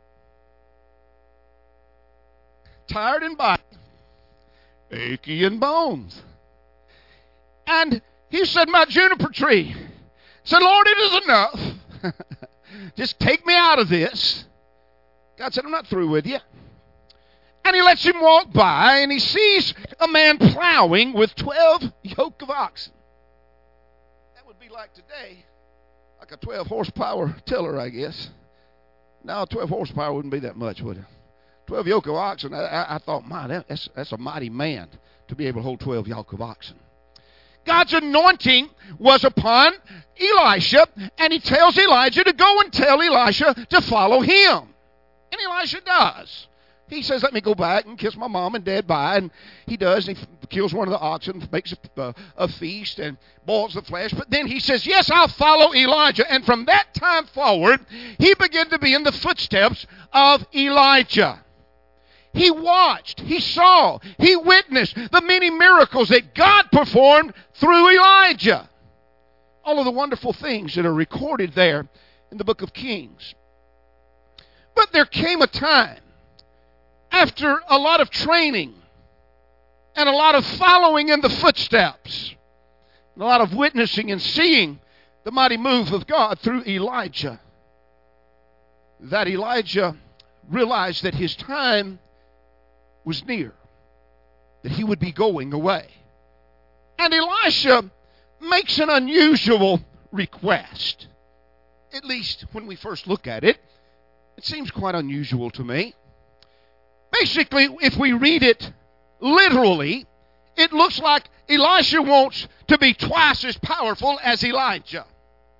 Speaker 7: tired in body, achy in bones. And he said, my juniper tree, said, Lord, it is enough. Just take me out of this. God said, I'm not through with you. And he lets him walk by, and he sees a man plowing with 12 yoke of oxen. That would be like today, like a 12 horsepower tiller, I guess. Now, 12 horsepower wouldn't be that much, would it? 12 yoke of oxen, I thought, my, that's a mighty man to be able to hold 12 yoke of oxen. God's anointing was upon Elisha, and he tells Elijah to go and tell Elisha to follow him. And Elisha does. He says, let me go back and kiss my mom and dad bye. And he does. And he kills one of the oxen, makes a feast, and boils the flesh. But then he says, yes, I'll follow Elijah. And from that time forward, he began to be in the footsteps of Elijah. He watched, he saw, he witnessed the many miracles that God performed through Elijah. All of the wonderful things that are recorded there in the book of Kings. But there came a time, after a lot of training and a lot of following in the footsteps, and a lot of witnessing and seeing the mighty move of God through Elijah, that Elijah realized that his time was near, that he would be going away. And Elisha makes an unusual request. At least when we first look at it, it seems quite unusual to me. Basically, if we read it literally, it looks like Elisha wants to be twice as powerful as Elijah.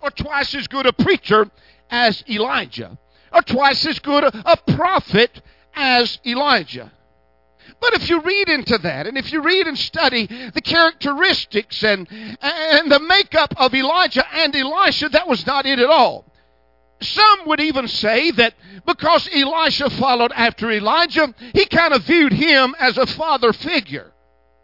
Speaker 7: or twice as good a preacher as Elijah, or twice as good a prophet as Elijah. But if you read into that, and if you read and study the characteristics and the makeup of Elijah and Elisha, that was not it at all. Some would even say that because Elisha followed after Elijah, he kind of viewed him as a father figure.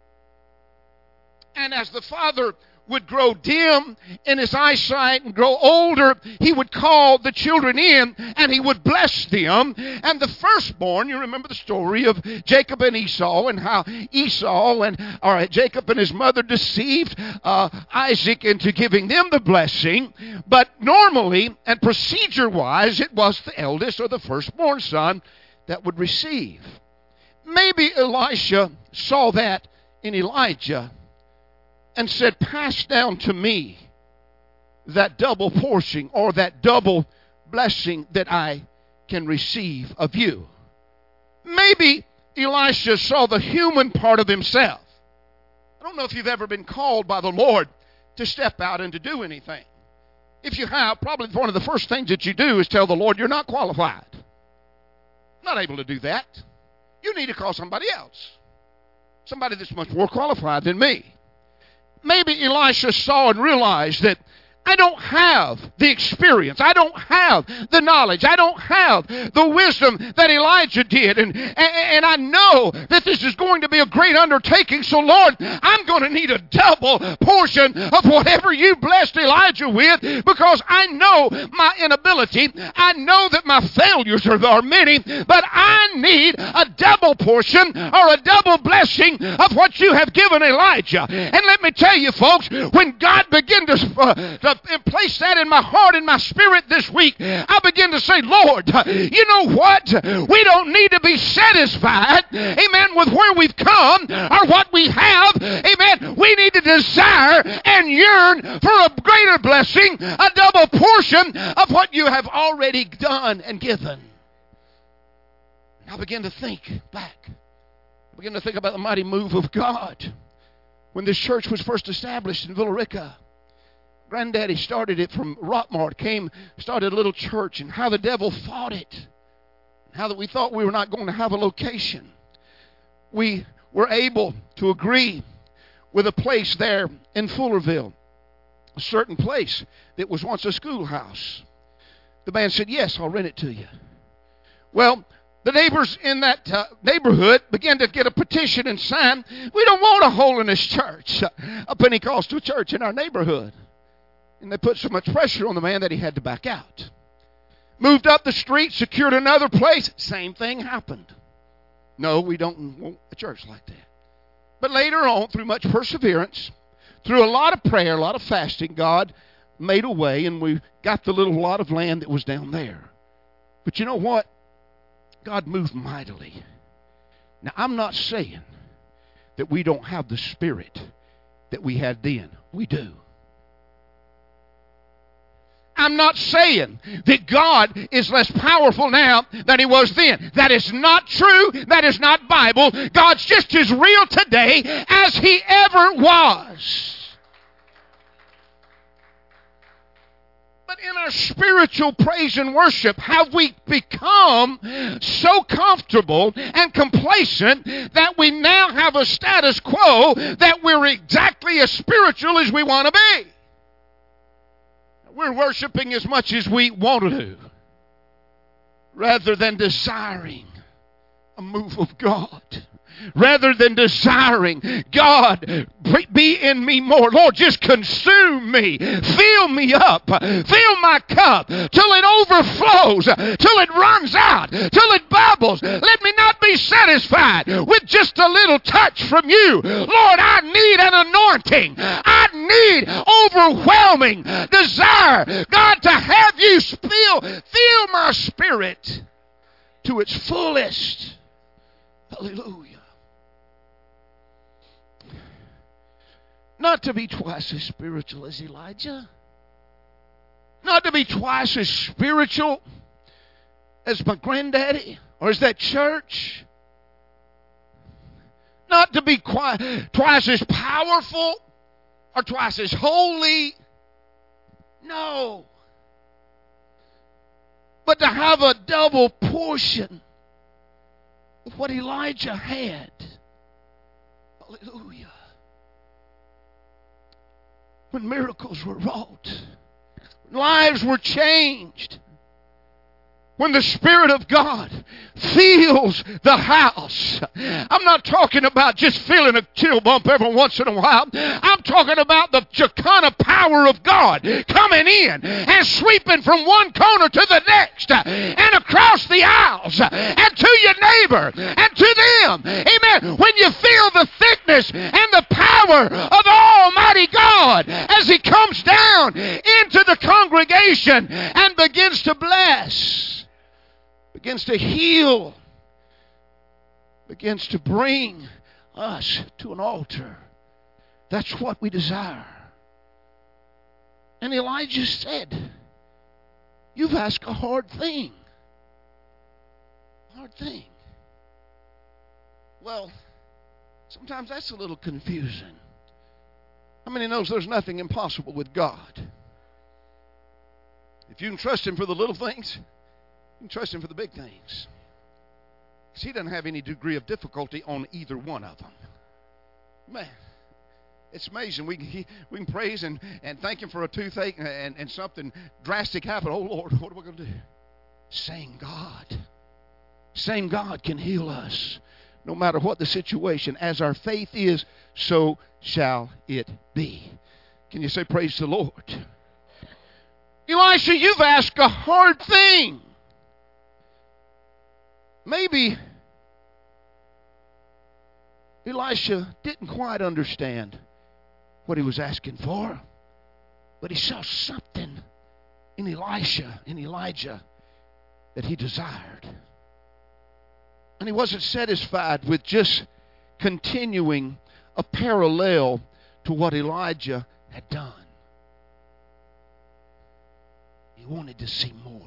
Speaker 7: And as the father would grow dim in his eyesight and grow older, he would call the children in and he would bless them. And the firstborn, you remember the story of Jacob and Esau, and how Jacob and his mother deceived Isaac into giving them the blessing. But normally and procedure-wise, it was the eldest or the firstborn son that would receive. Maybe Elisha saw that in Elijah and said, pass down to me that double portion or that double blessing that I can receive of you. Maybe Elisha saw the human part of himself. I don't know if you've ever been called by the Lord to step out and to do anything. If you have, probably one of the first things that you do is tell the Lord you're not qualified. Not able to do that. You need to call somebody else. Somebody that's much more qualified than me. Maybe Elisha saw and realized that I don't have the experience. I don't have the knowledge. I don't have the wisdom that Elijah did. And I know that this is going to be a great undertaking. So, Lord, I'm going to need a double portion of whatever you blessed Elijah with, because I know my inability. I know that my failures are many, but I need a double portion or a double blessing of what you have given Elijah. And let me tell you, folks, when God began to place that in my heart and my spirit this week, I begin to say, Lord, you know what? We don't need to be satisfied, amen, with where we've come or what we have, amen. We need to desire and yearn for a greater blessing, a double portion of what you have already done and given. I begin to think back. I begin to think about the mighty move of God when this church was first established in Villa Rica. Granddaddy started it from Rockmart, started a little church, and how the devil fought it. How that we thought we were not going to have a location. We were able to agree with a place there in Fullerville, a certain place that was once a schoolhouse. The man said, yes, I'll rent it to you. Well, the neighbors in that neighborhood began to get a petition and sign, we don't want a holiness church, a Pentecostal church in our neighborhood. And they put so much pressure on the man that he had to back out. Moved up the street, secured another place. Same thing happened. No, we don't want a church like that. But later on, through much perseverance, through a lot of prayer, a lot of fasting, God made a way, and we got the little lot of land that was down there. But you know what? God moved mightily. Now, I'm not saying that we don't have the spirit that we had then. We do. I'm not saying that God is less powerful now than He was then. That is not true. That is not Bible. God's just as real today as He ever was. But in our spiritual praise and worship, have we become so comfortable and complacent that we now have a status quo that we're exactly as spiritual as we want to be? We're worshiping as much as we want to do, rather than desiring a move of God. Rather than desiring, God, be in me more. Lord, just consume me. Fill me up. Fill my cup till it overflows, till it runs out, till it bubbles. Let me not be satisfied with just a little touch from you. Lord, I need an anointing. I need overwhelming desire, God, to have you fill my spirit to its fullest. Hallelujah. Not to be twice as spiritual as Elijah. Not to be twice as spiritual as my granddaddy or as that church. Not to be twice as powerful or twice as holy. No. But to have a double portion of what Elijah had. Hallelujah. When miracles were wrought, lives were changed, when the Spirit of God fills the house. I'm not talking about just feeling a chill bump every once in a while. I'm talking about the Shekinah power of God coming in and sweeping from one corner to the next and across the aisles and to your neighbor and to them. Amen. When you feel the thickness and the power of Almighty God as He comes down into the congregation and begins to bless, begins to heal, begins to bring us to an altar. That's what we desire. And Elijah said, you've asked a hard thing. Hard thing. Well, sometimes that's a little confusing. How many knows there's nothing impossible with God? If you can trust Him for the little things, you can trust Him for the big things. Because He doesn't have any degree of difficulty on either one of them. Man, it's amazing. We can praise and thank Him for a toothache and something drastic happen. Oh, Lord, what are we going to do? Same God can heal us no matter what the situation. As our faith is, so shall it be. Can you say praise the Lord? Elisha, you've asked a hard thing. Maybe Elisha didn't quite understand what he was asking for, but he saw something in Elijah that he desired. And he wasn't satisfied with just continuing a parallel to what Elijah had done. He wanted to see more.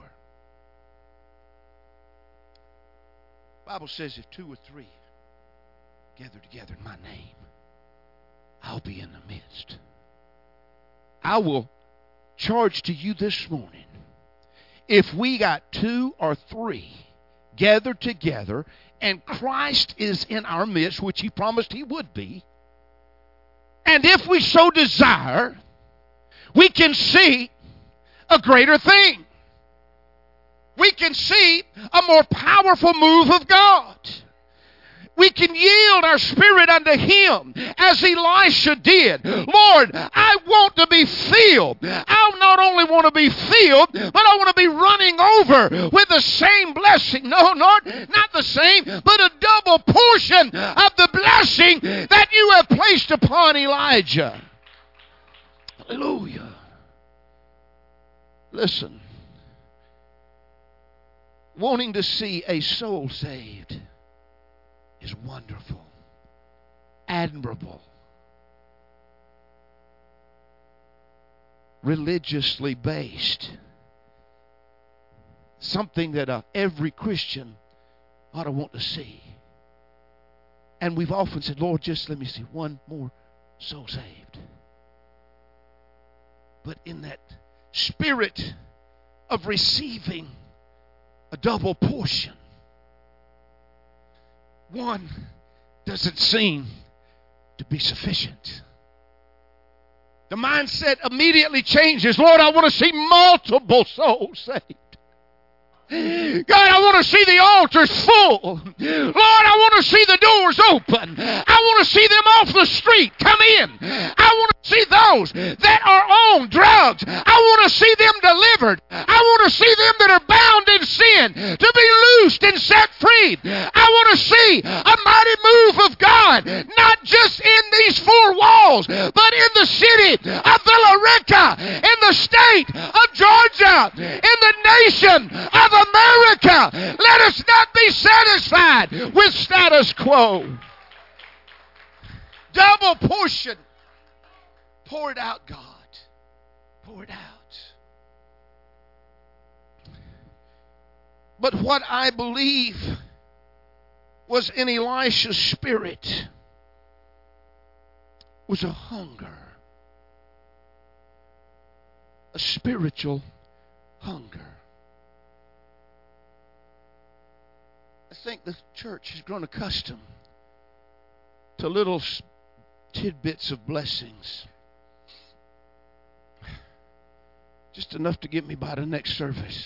Speaker 7: The Bible says if 2 or 3 gather together in my name, I'll be in the midst. I will charge to you this morning, if we got 2 or 3 gathered together and Christ is in our midst, which He promised He would be, and if we so desire, we can see a greater thing. We can see a more powerful move of God. We can yield our spirit unto Him as Elisha did. Lord, I want to be filled. I not only want to be filled, but I want to be running over with the same blessing. No, Lord, not the same, but a double portion of the blessing that you have placed upon Elijah. Hallelujah. Listen. Wanting to see a soul saved is wonderful, admirable, religiously based, something that every Christian ought to want to see. And we've often said, Lord, just let me see one more soul saved. But in that spirit of receiving a double portion, one doesn't seem to be sufficient. The mindset immediately changes. Lord, I want to see multiple souls saved. God, I want to see the altars full. Lord, I want to see the doors open. I want to see them off the street come in. I want to see those that are on drugs. I want to see them delivered. I want to see them that are bound in sin to be loosed and set free. I want to see a mighty move of God, not just in these 4 walls, but in the city of Villa Rica, in the state of Georgia, in the nation of America. Let us not be satisfied with status quo. Double portion. Pour it out, God. Pour it out. But what I believe was in Elisha's spirit was a hunger. a spiritual hunger. I think the church has grown accustomed to little tidbits of blessings. Just enough to get me by the next service.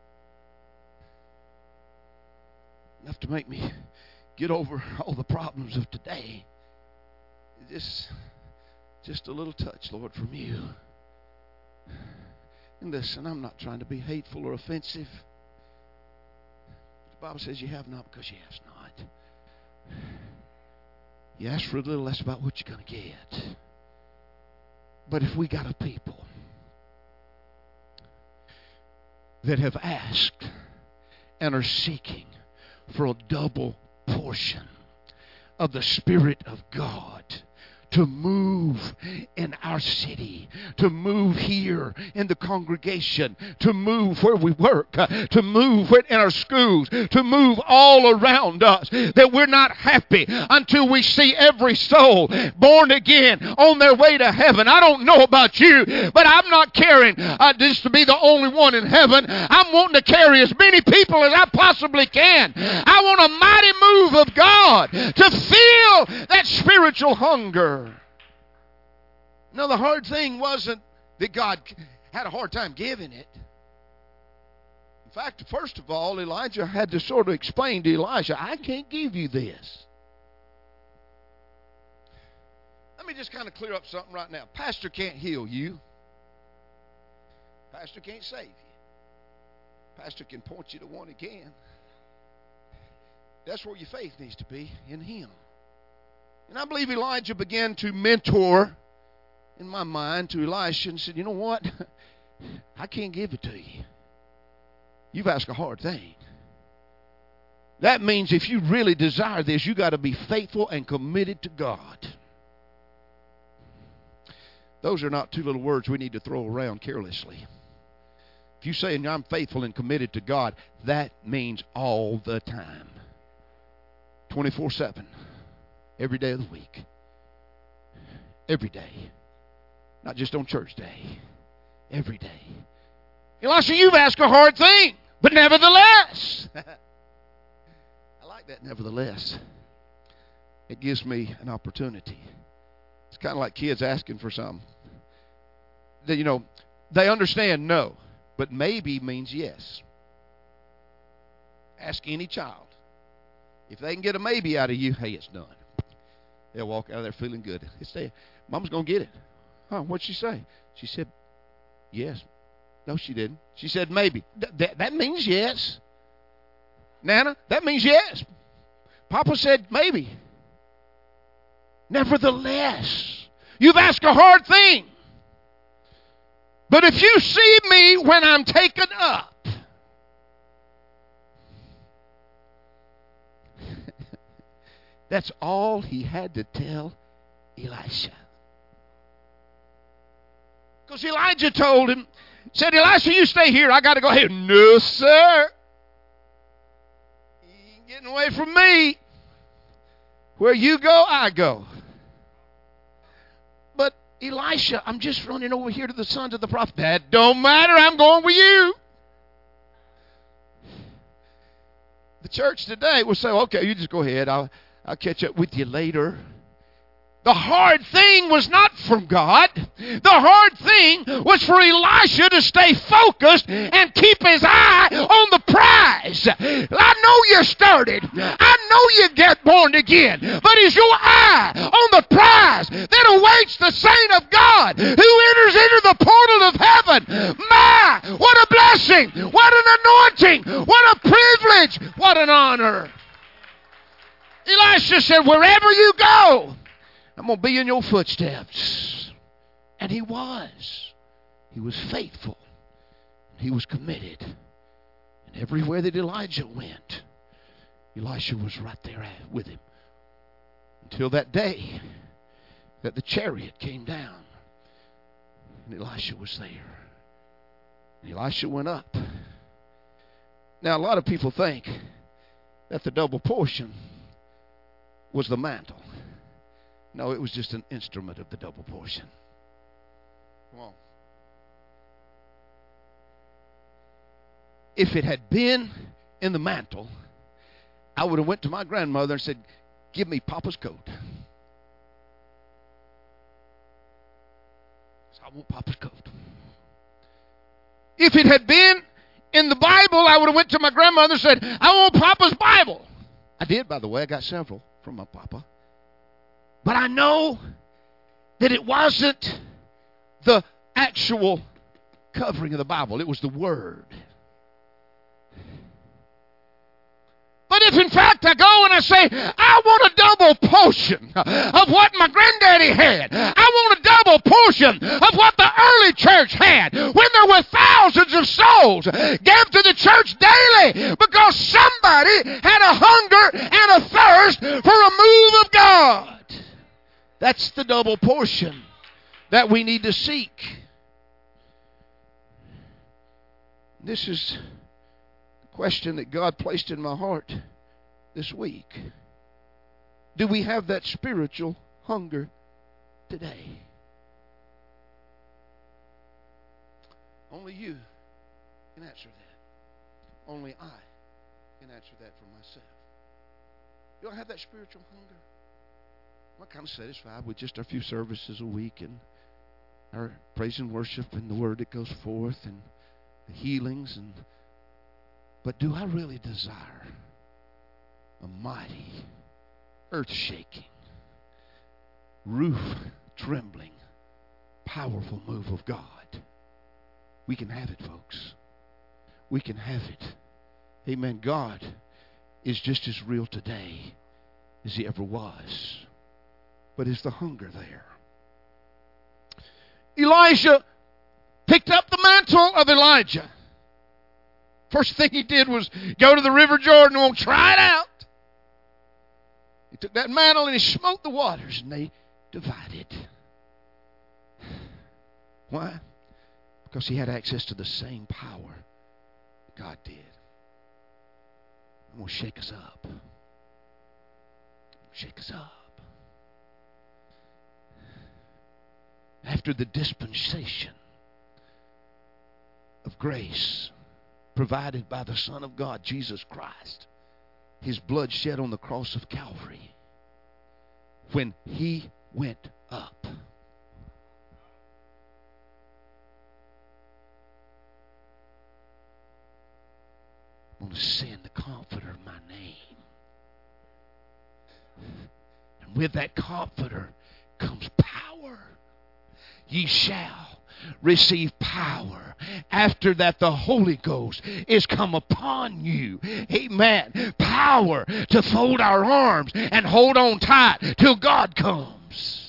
Speaker 7: Enough to make me get over all the problems of today. Just a little touch, Lord, from you. And listen, I'm not trying to be hateful or offensive. The Bible says you have not because you ask not. You ask for a little, that's about what you're going to get. But if we got a people that have asked and are seeking for a double portion of the Spirit of God to move in our city, to move here in the congregation, to move where we work, to move in our schools, to move all around us, that we're not happy until we see every soul born again on their way to heaven. I don't know about you, but I'm not caring just to be the only one in heaven. I'm wanting to carry as many people as I possibly can. I want a mighty move of God to feel that spiritual hunger. No, the hard thing wasn't that God had a hard time giving it. In fact, first of all, Elijah had to sort of explain to Elisha, I can't give you this. Let me just kind of clear up something right now. Pastor can't heal you. Pastor can't save you. Pastor can point you to one who can. That's where your faith needs to be, in Him. And I believe Elijah began to mentor, in my mind, to Elisha and said, you know what? I can't give it to you. You've asked a hard thing. That means if you really desire this, you got to be faithful and committed to God. Those are not two little words we need to throw around carelessly. If you say I'm faithful and committed to God, that means all the time. 24/7. Every day of the week. Every day. Not just on church day. Every day. Elisha, you've asked a hard thing, but nevertheless. I like that nevertheless. It gives me an opportunity. It's kind of like kids asking for something. They understand no, but maybe means yes. Ask any child. If they can get a maybe out of you, hey, it's done. They'll walk out of there feeling good. It's there. Mom's going to get it. Huh, what'd she say? She said, yes. No, she didn't. She said maybe. That means yes. Nana, that means yes. Papa said maybe. Nevertheless, you've asked a hard thing. But if you see me when I'm taken up, that's all he had to tell Elisha. Because Elijah told him, said, Elisha, you stay here. I got to go ahead. No, sir. You ain't getting away from me. Where you go, I go. But Elisha, I'm just running over here to the sons of the prophet. That don't matter. I'm going with you. The church today will say, okay, you just go ahead. I'll catch up with you later. The hard thing was not from God. The hard thing was for Elisha to stay focused and keep his eye on the prize. I know you started. I know you get born again. But is your eye on the prize that awaits the saint of God who enters into the portal of heaven? My, what a blessing. What an anointing. What a privilege. What an honor. Elisha said, wherever you go, I'm going to be in your footsteps. And he was. He was faithful. He was committed. And everywhere that Elijah went, Elisha was right there with him. Until that day that the chariot came down. And Elisha was there. And Elisha went up. Now, a lot of people think that the double portion was the mantle. No, it was just an instrument of the double portion. Come on. if it had been in the mantle, I would have went to my grandmother and said, give me Papa's coat. So I want Papa's coat. If it had been in the Bible, I would have went to my grandmother and said, I want Papa's Bible. I did, by the way. I got several from my Papa. But I know that it wasn't the actual covering of the Bible. It was the Word. But if in fact I go and I say, I want a double portion of what my granddaddy had. I want a double portion of what the early church had. When there were thousands of souls gave to the church daily because somebody had a hunger and a thirst for a move of God. That's the double portion that we need to seek. This is question that God placed in my heart this week. Do we have that spiritual hunger today? Only you can answer that. Only I can answer that for myself. Do I have that spiritual hunger? I'm kind of satisfied with just a few services a week and our praise and worship and the word that goes forth and the healings and but do I really desire a mighty, earth-shaking, roof-trembling, powerful move of God? We can have it, folks. We can have it. Amen. God is just as real today as He ever was. But is the hunger there? Elijah picked up the mantle of Elijah. First thing he did was go to the River Jordan and try it out. He took that mantle and he smote the waters and they divided. Why? Because he had access to the same power that God did. I'm going to shake us up. Shake us up. After the dispensation of grace provided by the Son of God, Jesus Christ, His blood shed on the cross of Calvary, when He went up, I'm going to send the Comforter of my name. And with that Comforter comes power. Ye shall receive power. After that, the Holy Ghost is come upon you. Amen. Power to fold our arms and hold on tight till God comes.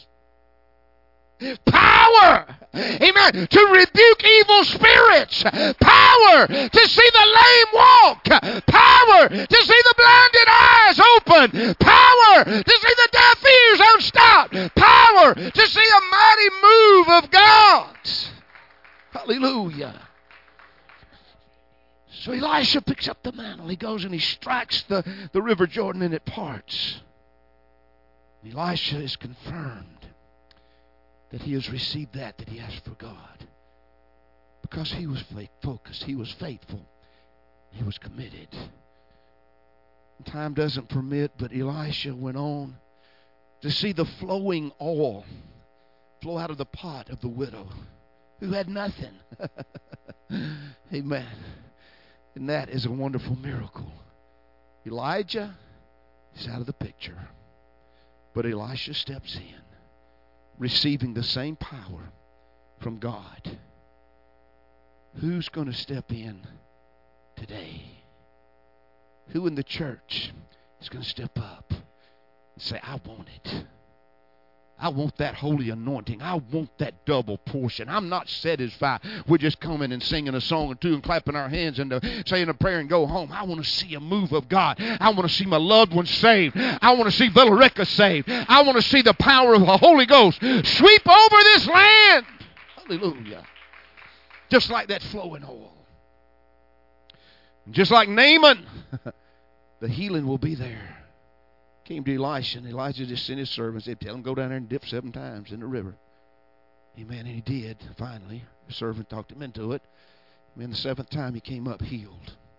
Speaker 7: Power, amen, to rebuke evil spirits. Power to see the lame walk. Power to see the blinded eyes open. Power to see the deaf ears unstopped. Power to see a mighty move of God. Hallelujah. So Elisha picks up the mantle. He goes and he strikes the River Jordan and it parts. Elisha is confirmed that he has received that he asked for God. Because he was focused, he was faithful, he was committed. Time doesn't permit, but Elisha went on to see the flowing oil flow out of the pot of the widow who had nothing. Amen. And that is a wonderful miracle. Elijah is out of the picture, but Elisha steps in, receiving the same power from God. Who's going to step in today? Who in the church is going to step up and say, I want it. I want that holy anointing. I want that double portion. I'm not satisfied with just coming and singing a song or two and clapping our hands and saying a prayer and go home. I want to see a move of God. I want to see my loved ones saved. I want to see Villarica saved. I want to see the power of the Holy Ghost sweep over this land. Hallelujah. Just like that flowing oil. Just like Naaman, the healing will be there. Came to Elisha, and Elijah just sent his servant and said, tell him go down there and dip 7 times in the river. Amen. And he did, finally. The servant talked him into it. And the 7th time he came up healed.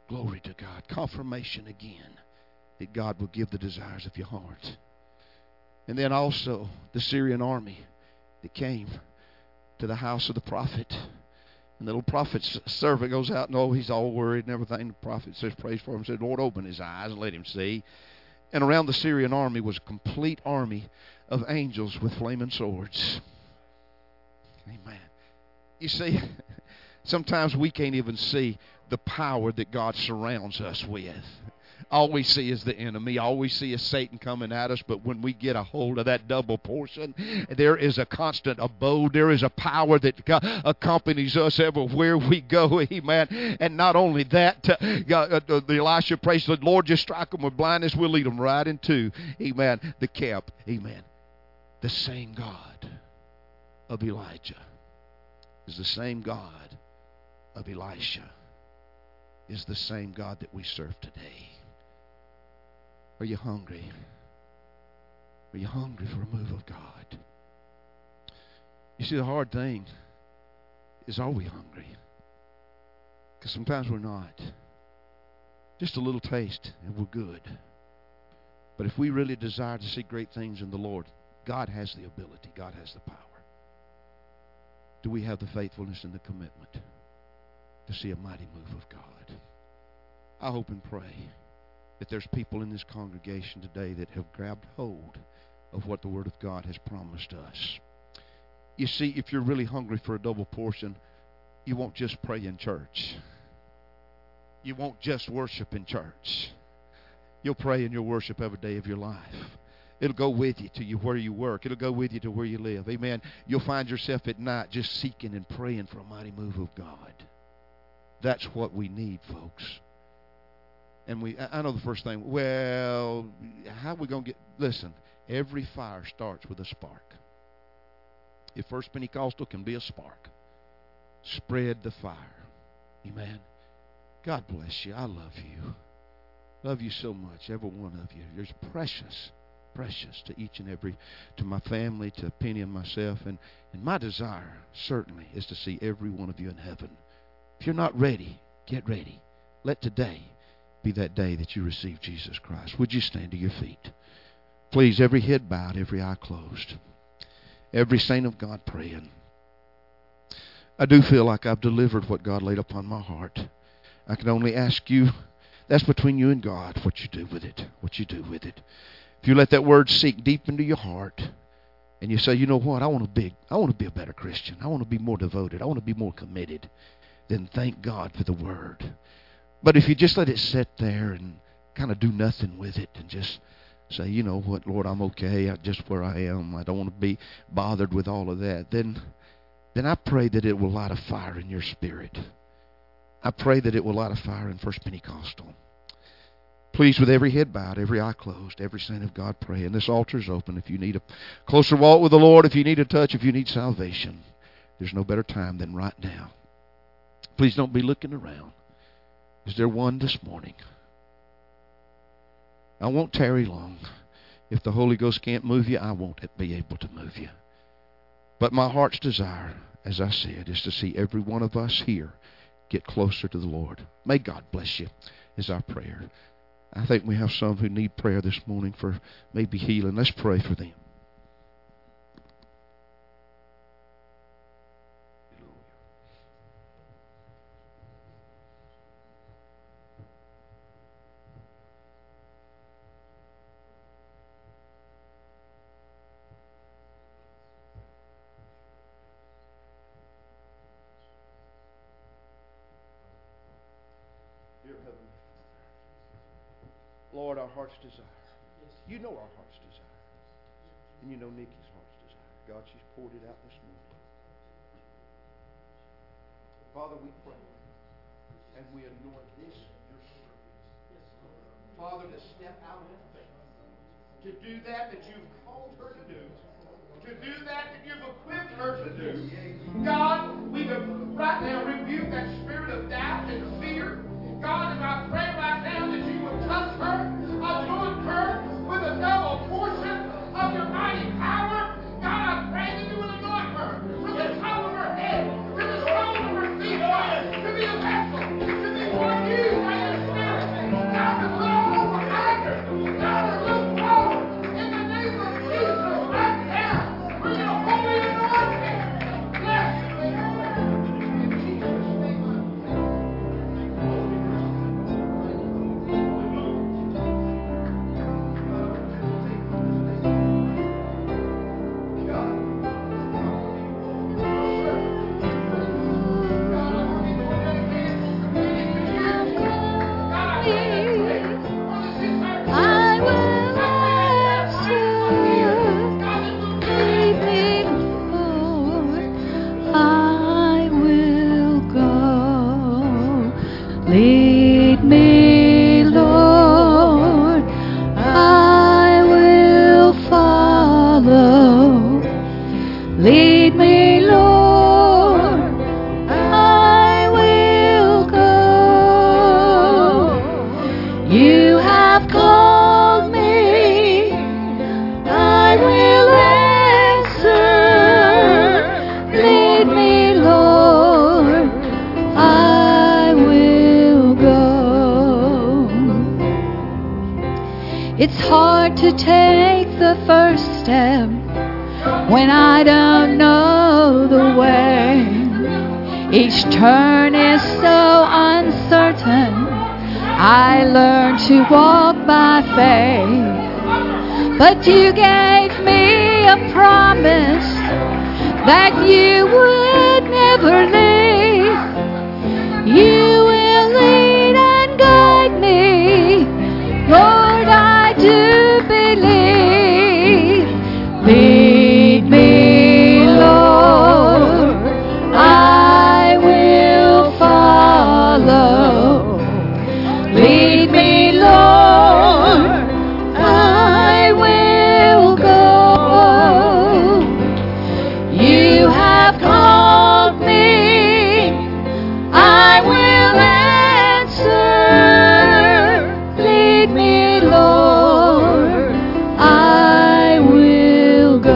Speaker 7: Glory to God. Confirmation again that God will give the desires of your heart. And then also the Syrian army that came to the house of the prophet. And the little prophet's servant goes out and, oh, he's all worried and everything. The prophet says, prays for him, said, Lord, open his eyes and let him see. And around the Syrian army was a complete army of angels with flaming swords. Amen. You see, sometimes we can't even see the power that God surrounds us with. All we see is the enemy. All we see is Satan coming at us. But when we get a hold of that double portion, there is a constant abode. There is a power that accompanies us everywhere we go. Amen. And not only that, the Elisha prays, the Lord, just strike them with blindness. We'll lead them right into, amen, the camp. Amen. The same God of Elijah is the same God of Elisha, is the same God that we serve today. Are you hungry? Are you hungry for a move of God? You see, the hard thing is, are we hungry? Because sometimes we're not. Just a little taste and we're good. But if we really desire to see great things in the Lord, God has the ability. God has the power. Do we have the faithfulness and the commitment to see a mighty move of God? I hope and pray that there's people in this congregation today that have grabbed hold of what the Word of God has promised us. You see, if you're really hungry for a double portion, you won't just pray in church. You won't just worship in church. You'll pray and you'll worship every day of your life. It'll go with you to where you work. It'll go with you to where you live. Amen. You'll find yourself at night just seeking and praying for a mighty move of God. That's what we need, folks. And I know the first thing, well, how are we going to get... Listen, every fire starts with a spark. If First Pentecostal can be a spark, spread the fire. Amen. God bless you. I love you. Love you so much, every one of you. You're precious, precious to each and every, to my family, to Penny and myself. And my desire, certainly, is to see every one of you in heaven. If you're not ready, get ready. Let today be that day that you receive Jesus Christ. Would you stand to your feet? Please, every head bowed, every eye closed. Every saint of God praying. I do feel like I've delivered what God laid upon my heart. I can only ask you, that's between you and God, what you do with it. What you do with it. If you let that word sink deep into your heart, and you say, you know what, I want to be a better Christian. I want to be more devoted. I want to be more committed. Then thank God for the word. But if you just let it sit there and kind of do nothing with it and just say, you know what, Lord, I'm okay. I'm just where I am. I don't want to be bothered with all of that. Then I pray that it will light a fire in your spirit. I pray that it will light a fire in First Pentecostal. Please, with every head bowed, every eye closed, every saint of God pray. And this altar is open. If you need a closer walk with the Lord, if you need a touch, if you need salvation, there's no better time than right now. Please don't be looking around. Is there one this morning? I won't tarry long. If the Holy Ghost can't move you, I won't be able to move you. But my heart's desire, as I said, is to see every one of us here get closer to the Lord. May God bless you, is our prayer. I think we have some who need prayer this morning for maybe healing. Let's pray for them. Lord, our heart's desire. You know our heart's desire. And you know Nikki's heart's desire. God, she's poured it out this morning. Father, we pray. And we anoint this, your servant. Father, to step out in faith. To do that you've called her to do. To do that you've equipped her to do. God, we right now rebuke that spirit of doubt and fear. God, and I pray right now that you would touch her, anoint her with a double portion of your mighty power. God, I pray that you would anoint her from the top of her head to the soles of her feet, God, to be a vessel, to be one used by your
Speaker 3: Lead me, Lord, I will follow. Lead me, Lord, I will go. You have called me, I will answer. Lead me, Lord, I will go. It's hard to take the first step when I don't know the way. Each turn is so uncertain. I learned to walk by faith. But you gave me a promise that you would never leave. You will lead and guide me. Lord, I do believe. Lead me, Lord, I will follow. Lead me, Lord, I will go. You have called me, I will answer. Lead me, Lord, I will go.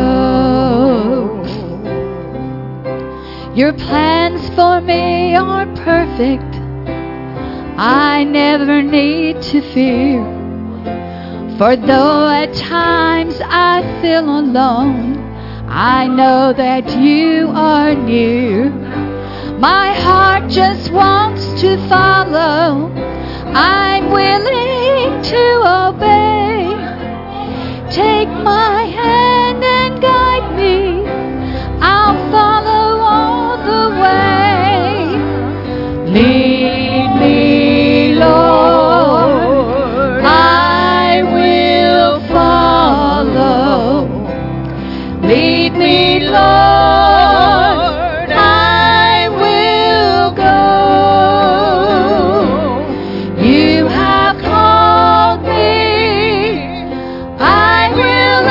Speaker 3: Your plans for me are perfect. I never need to fear. For though at times I feel alone, I know that you are near. My heart just wants to follow. I'm willing to obey. Take my hand and guide me. I'll follow all the way. Lead me, Lord, I will follow. Lead me, Lord, I will go. You have called me, I will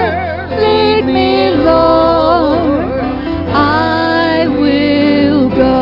Speaker 3: answer. Lead me, Lord, I will go.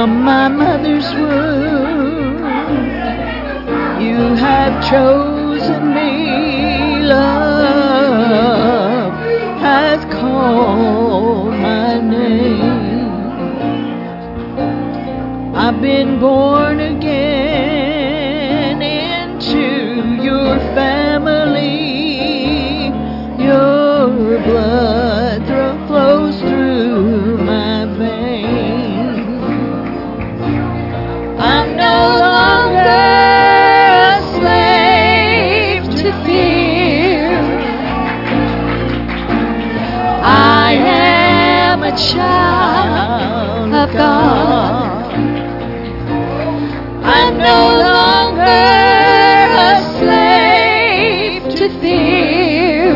Speaker 2: from my mother's womb. You have chosen me, love has called my name. I've been born again into your family. Your blood flows through my veins. I'm no longer a slave to fear. I am a child of God. I'm no longer a slave to fear.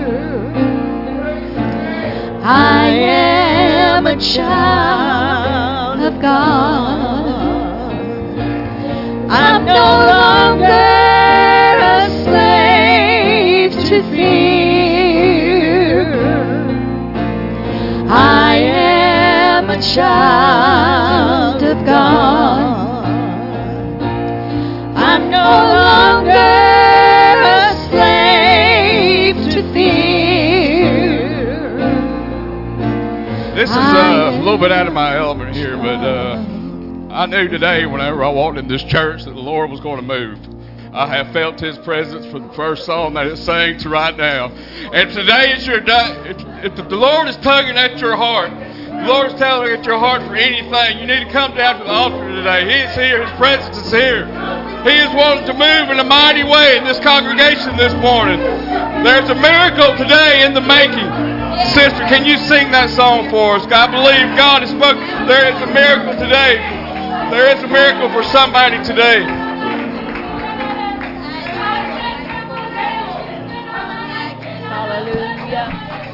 Speaker 2: I am a child of God. I'm no longer a slave to fear. I am a child of God. I'm no longer a slave to fear.
Speaker 6: This is a little bit out of my element here, but I knew today whenever I walked in this church that the Lord was going to move. I have felt His presence from the first song that it sang to right now. And today is your day. If the Lord is tugging at your heart, the Lord is tugging at your heart for anything, you need to come down to the altar today. He is here. His presence is here. He is wanting to move in a mighty way in this congregation this morning. There's a miracle today in the making. Sister, can you sing that song for us? I believe God has spoken. There is a miracle today. There is a miracle for somebody today.
Speaker 2: Hallelujah.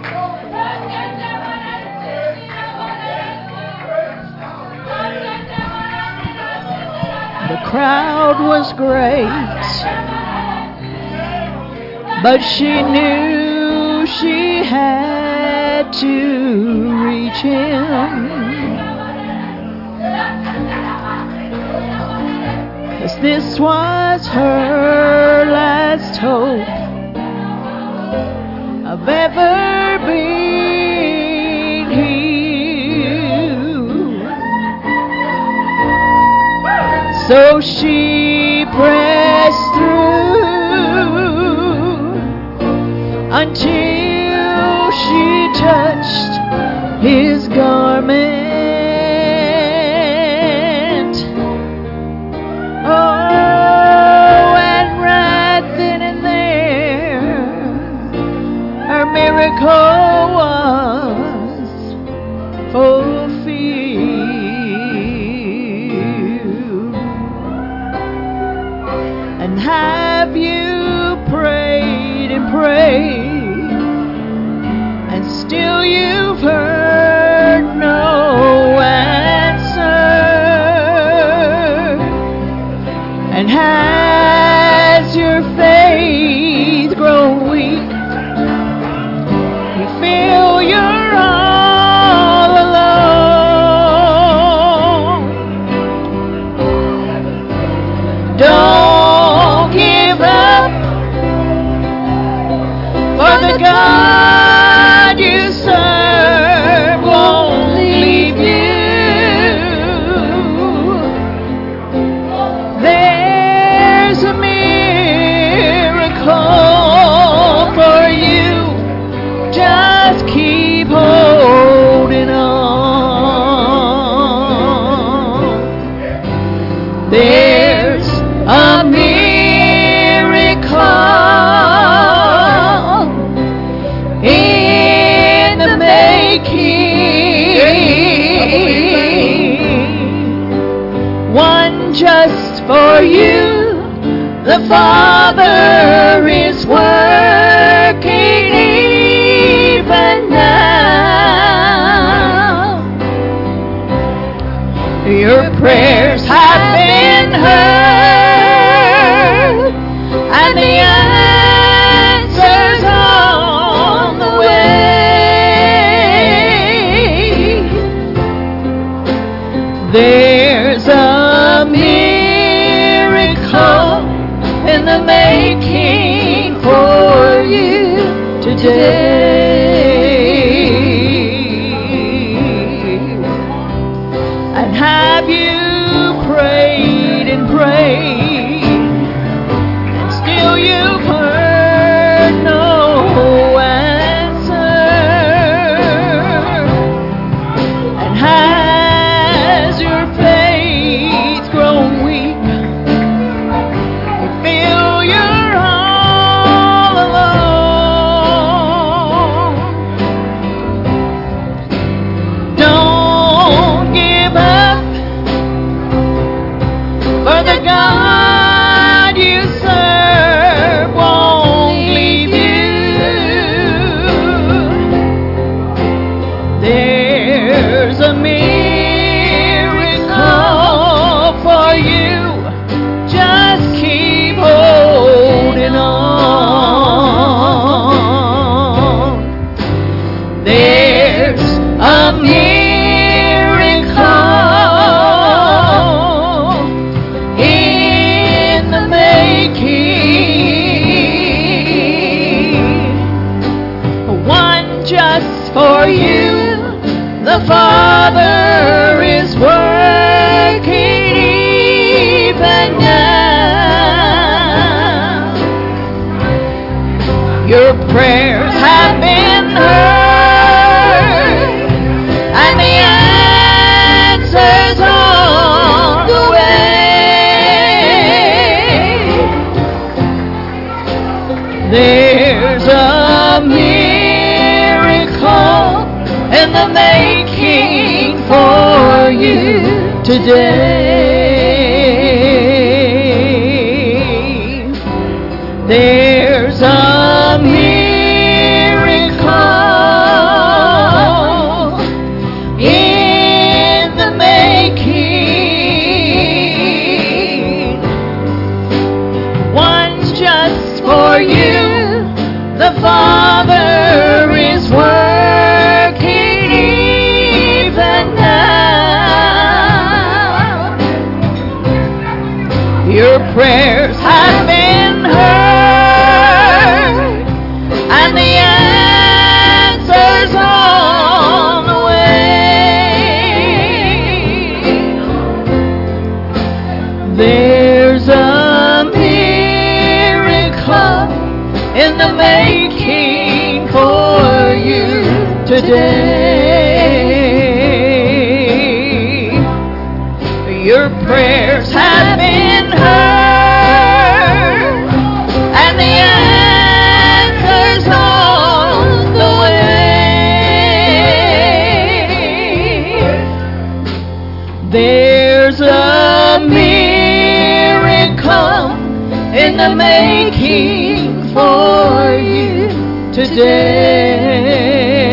Speaker 2: The crowd was great, but she knew she had to reach Him. 'Cause this was her last hope of ever being healed. So she pressed through until she touched His garment. Oh, and right then and there, her miracle was fulfilled. And have you prayed and prayed, and still you've heard no answer? And has your faith grown weak? You feel you're all alone. Don't give up, for the God you serve won't leave you. There's a miracle for you. Just keep holding on. There's a miracle in the making. One just for you. The Father is working even now. Your prayers have been heard, and the answer's on the way. There And have you prayed and prayed, and still you've heard no answer? And has your faith grown weak? You feel you're all alone. Don't give up, for the God you serve won't leave you. There's a miracle for you. Just keep holding on. There's a miracle in the making. One just for you. The Father is working even now. Your prayers have been heard, and the answers on the way. There's a miracle in the making for you today. There's a miracle in the making. One's just for you. The Father is working even now. Your prayers have been heard, and the answers on the way. There's a miracle in the making for you today. Your prayers have been heard, and the answers on the way. There's a miracle in the making for you today.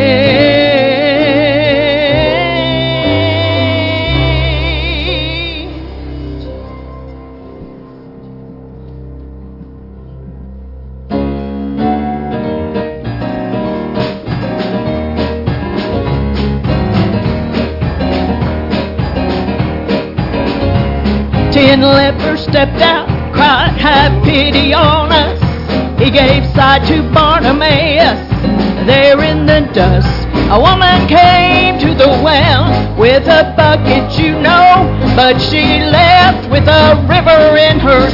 Speaker 2: Ten lepers stepped out, cried, "Have pity on us." He gave sight to Bartimaeus there in the dust. A woman came to the well with a bucket, you know, but she left with a river in her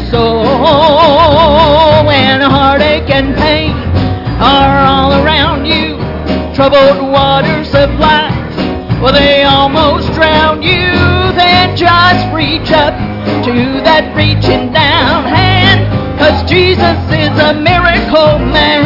Speaker 2: soul. And heartache and pain are all around you, troubled waters of life, well, they almost drown you. Then just reach up to that reaching down hand, 'cause Jesus is a miracle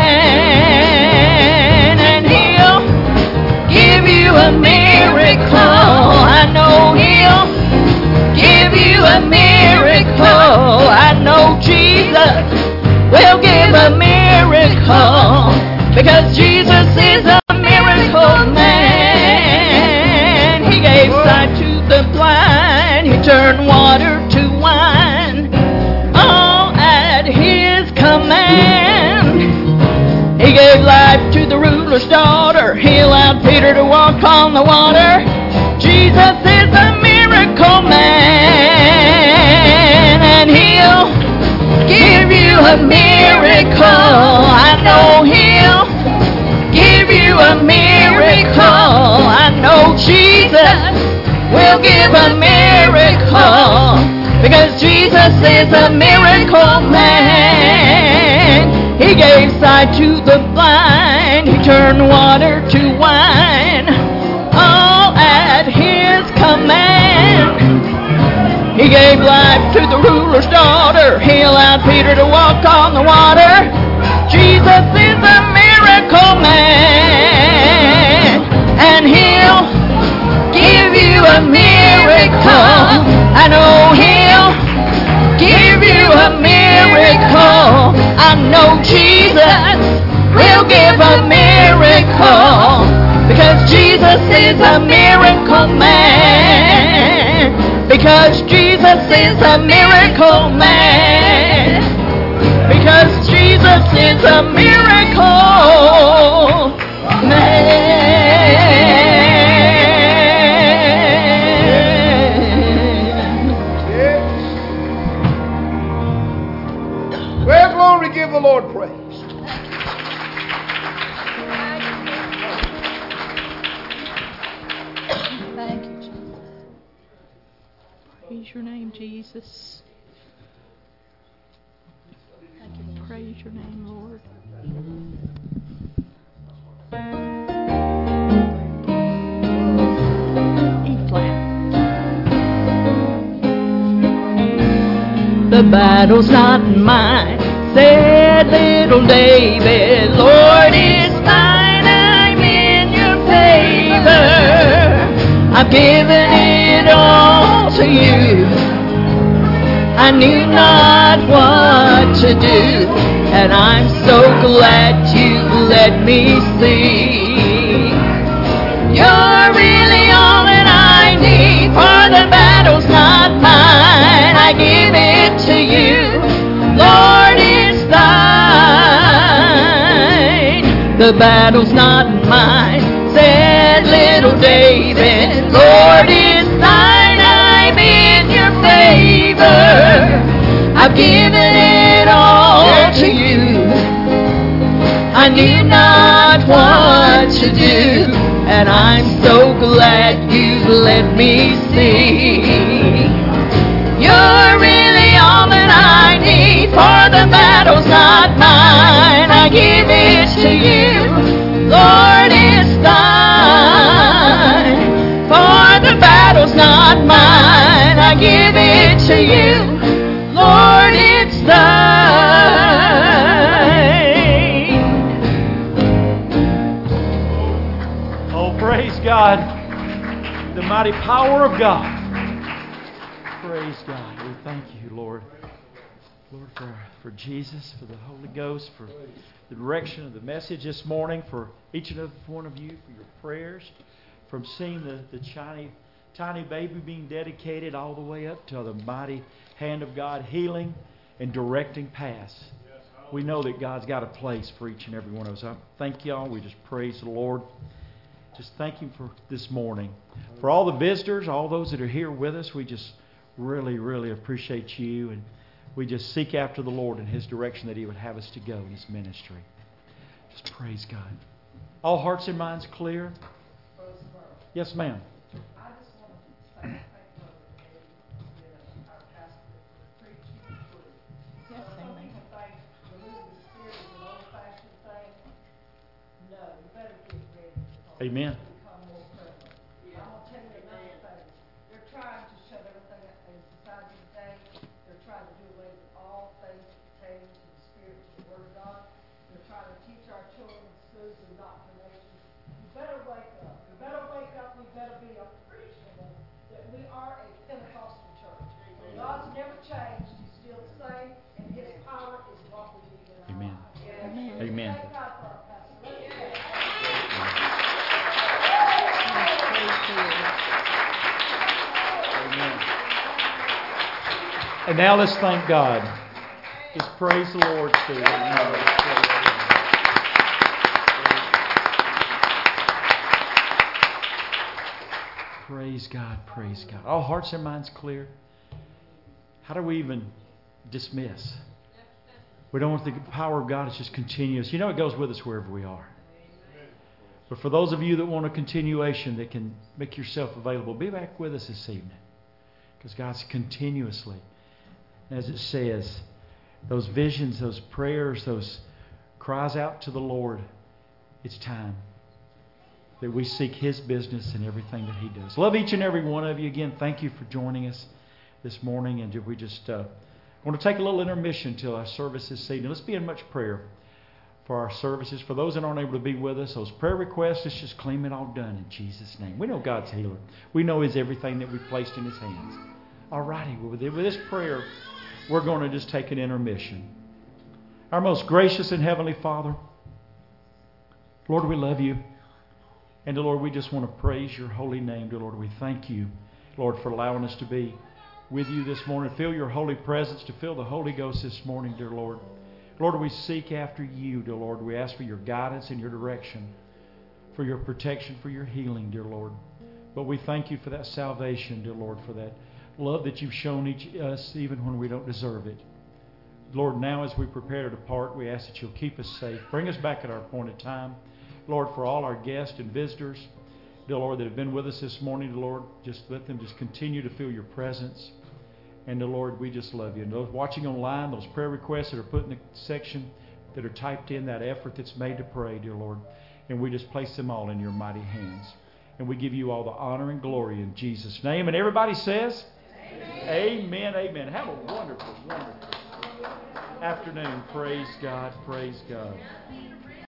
Speaker 2: man, and he'll give you a miracle. I know he'll give you a miracle. I know Jesus will give a miracle, because Jesus is a miracle man. He gave sight to the blind, he turned water to wine, all at his command. He gave life to the ruler's daughter, he allowed Peter to walk on the water. Jesus is a miracle man, and he'll give you a miracle. I know he'll a miracle. I know Jesus will give a miracle, because Jesus is a miracle man. He gave sight to the blind. He turned water to wine, all at His command. He gave life to the ruler's daughter. He allowed Peter to walk on the water. Jesus is a miracle man, and He'll give you a miracle. I know He'll give you a miracle. I know Jesus will give a miracle, because Jesus is a miracle man. Because Jesus is a miracle man. Because Jesus is a miracle man.
Speaker 7: Well, glory, give the Lord praise.
Speaker 3: Thank you, Jesus.
Speaker 2: Praise your name, Jesus. Praise your name, Lord. E flat. The battle's not mine, said little David. Lord, it's mine, I'm in your favor. I've given it all to you. I knew not what to do, and I'm so glad you let me see. You're really all that I need, for the battle's not mine. I give it to you, Lord, it's thine. The battle's not mine, said little David. Lord, it's thine, I'm in your favor. I've given it all to you. I knew not what to do, and I'm so glad you let me see. You're really all that I need, for the battle's not mine. I give it to you, Lord, it's thine. For the battle's not mine. I give it to you, Lord, it's thine.
Speaker 4: Oh, praise God. The mighty power of God. Praise God. We thank you, Lord. Lord, for Jesus, for the Holy Ghost, for the direction of the message this morning, for each and every one of you, for your prayers, from seeing the tiny baby being dedicated all the way up to the mighty hand of God healing and directing paths. We know that God's got a place for each and every one of us. I thank y'all. We just praise the Lord. Just thank Him for this morning. For all the visitors, all those that are here with us, we just really, really appreciate you. And we just seek after the Lord in His direction that He would have us to go in His ministry. Just praise God. All hearts and minds clear? Yes, ma'am.
Speaker 8: I just want to thank our pastor for preaching the truth.
Speaker 2: Yes,
Speaker 8: Some
Speaker 2: amen.
Speaker 8: people think religious spirit is an old-fashioned thing. No, you better get ready because
Speaker 4: Amen.
Speaker 8: it's become more prevalent. I'm going to tell you another thing. They're trying to shut everything up in society today. They're trying to do away with all things pertaining to the Spirit, to the Word of God. They're trying to teach our children in schools indoctrination. You better wake up. You better wake up. We better be appreciable that we are a Pentecostal church. God's never changed. He's still the same, and His power is what we need in our
Speaker 4: Amen.
Speaker 8: lives.
Speaker 4: Amen.
Speaker 8: Thank God for our pastor. Let's
Speaker 4: Amen. And now let's thank God. Just praise the Lord, Steve. Praise God, praise God. All hearts and minds clear. How do we even dismiss? We don't want the power of God is just continuous. You know it goes with us wherever we are. But for those of you that want a continuation, that can make yourself available, be back with us this evening. Because God's continuously, as it says, those visions, those prayers, those cries out to the Lord, it's time that we seek His business in everything that He does. Love each and every one of you. Again, thank you for joining us this morning. And we just want to take a little intermission till our service this evening. Let's be in much prayer for our services. For those that aren't able to be with us, those prayer requests, let's just claim it all done in Jesus' name. We know God's healer. We know He's everything that we've placed in His hands. All righty, with this prayer, we're going to just take an intermission. Our most gracious and heavenly Father, Lord, we love you. And, dear Lord, we just want to praise your holy name. Dear Lord, we thank you, Lord, for allowing us to be with you this morning. Feel your holy presence, to feel the Holy Ghost this morning, dear Lord. Lord, we seek after you, dear Lord. We ask for your guidance and your direction, for your protection, for your healing, dear Lord. But we thank you for that salvation, dear Lord, for that love that you've shown us even when we don't deserve it. Lord, now as we prepare to depart, we ask that you'll keep us safe. Bring us back at our appointed time. Lord, for all our guests and visitors, dear Lord, that have been with us this morning, dear Lord, just let them just continue to feel your presence. And, dear Lord, we just love you. And those watching online, those prayer requests that are put in the section that are typed in, that effort that's made to pray, dear Lord, and we just place them all in your mighty hands. And we give you all the honor and glory in Jesus' name. And everybody says, amen, amen. Have a wonderful, wonderful afternoon. Praise God, praise God.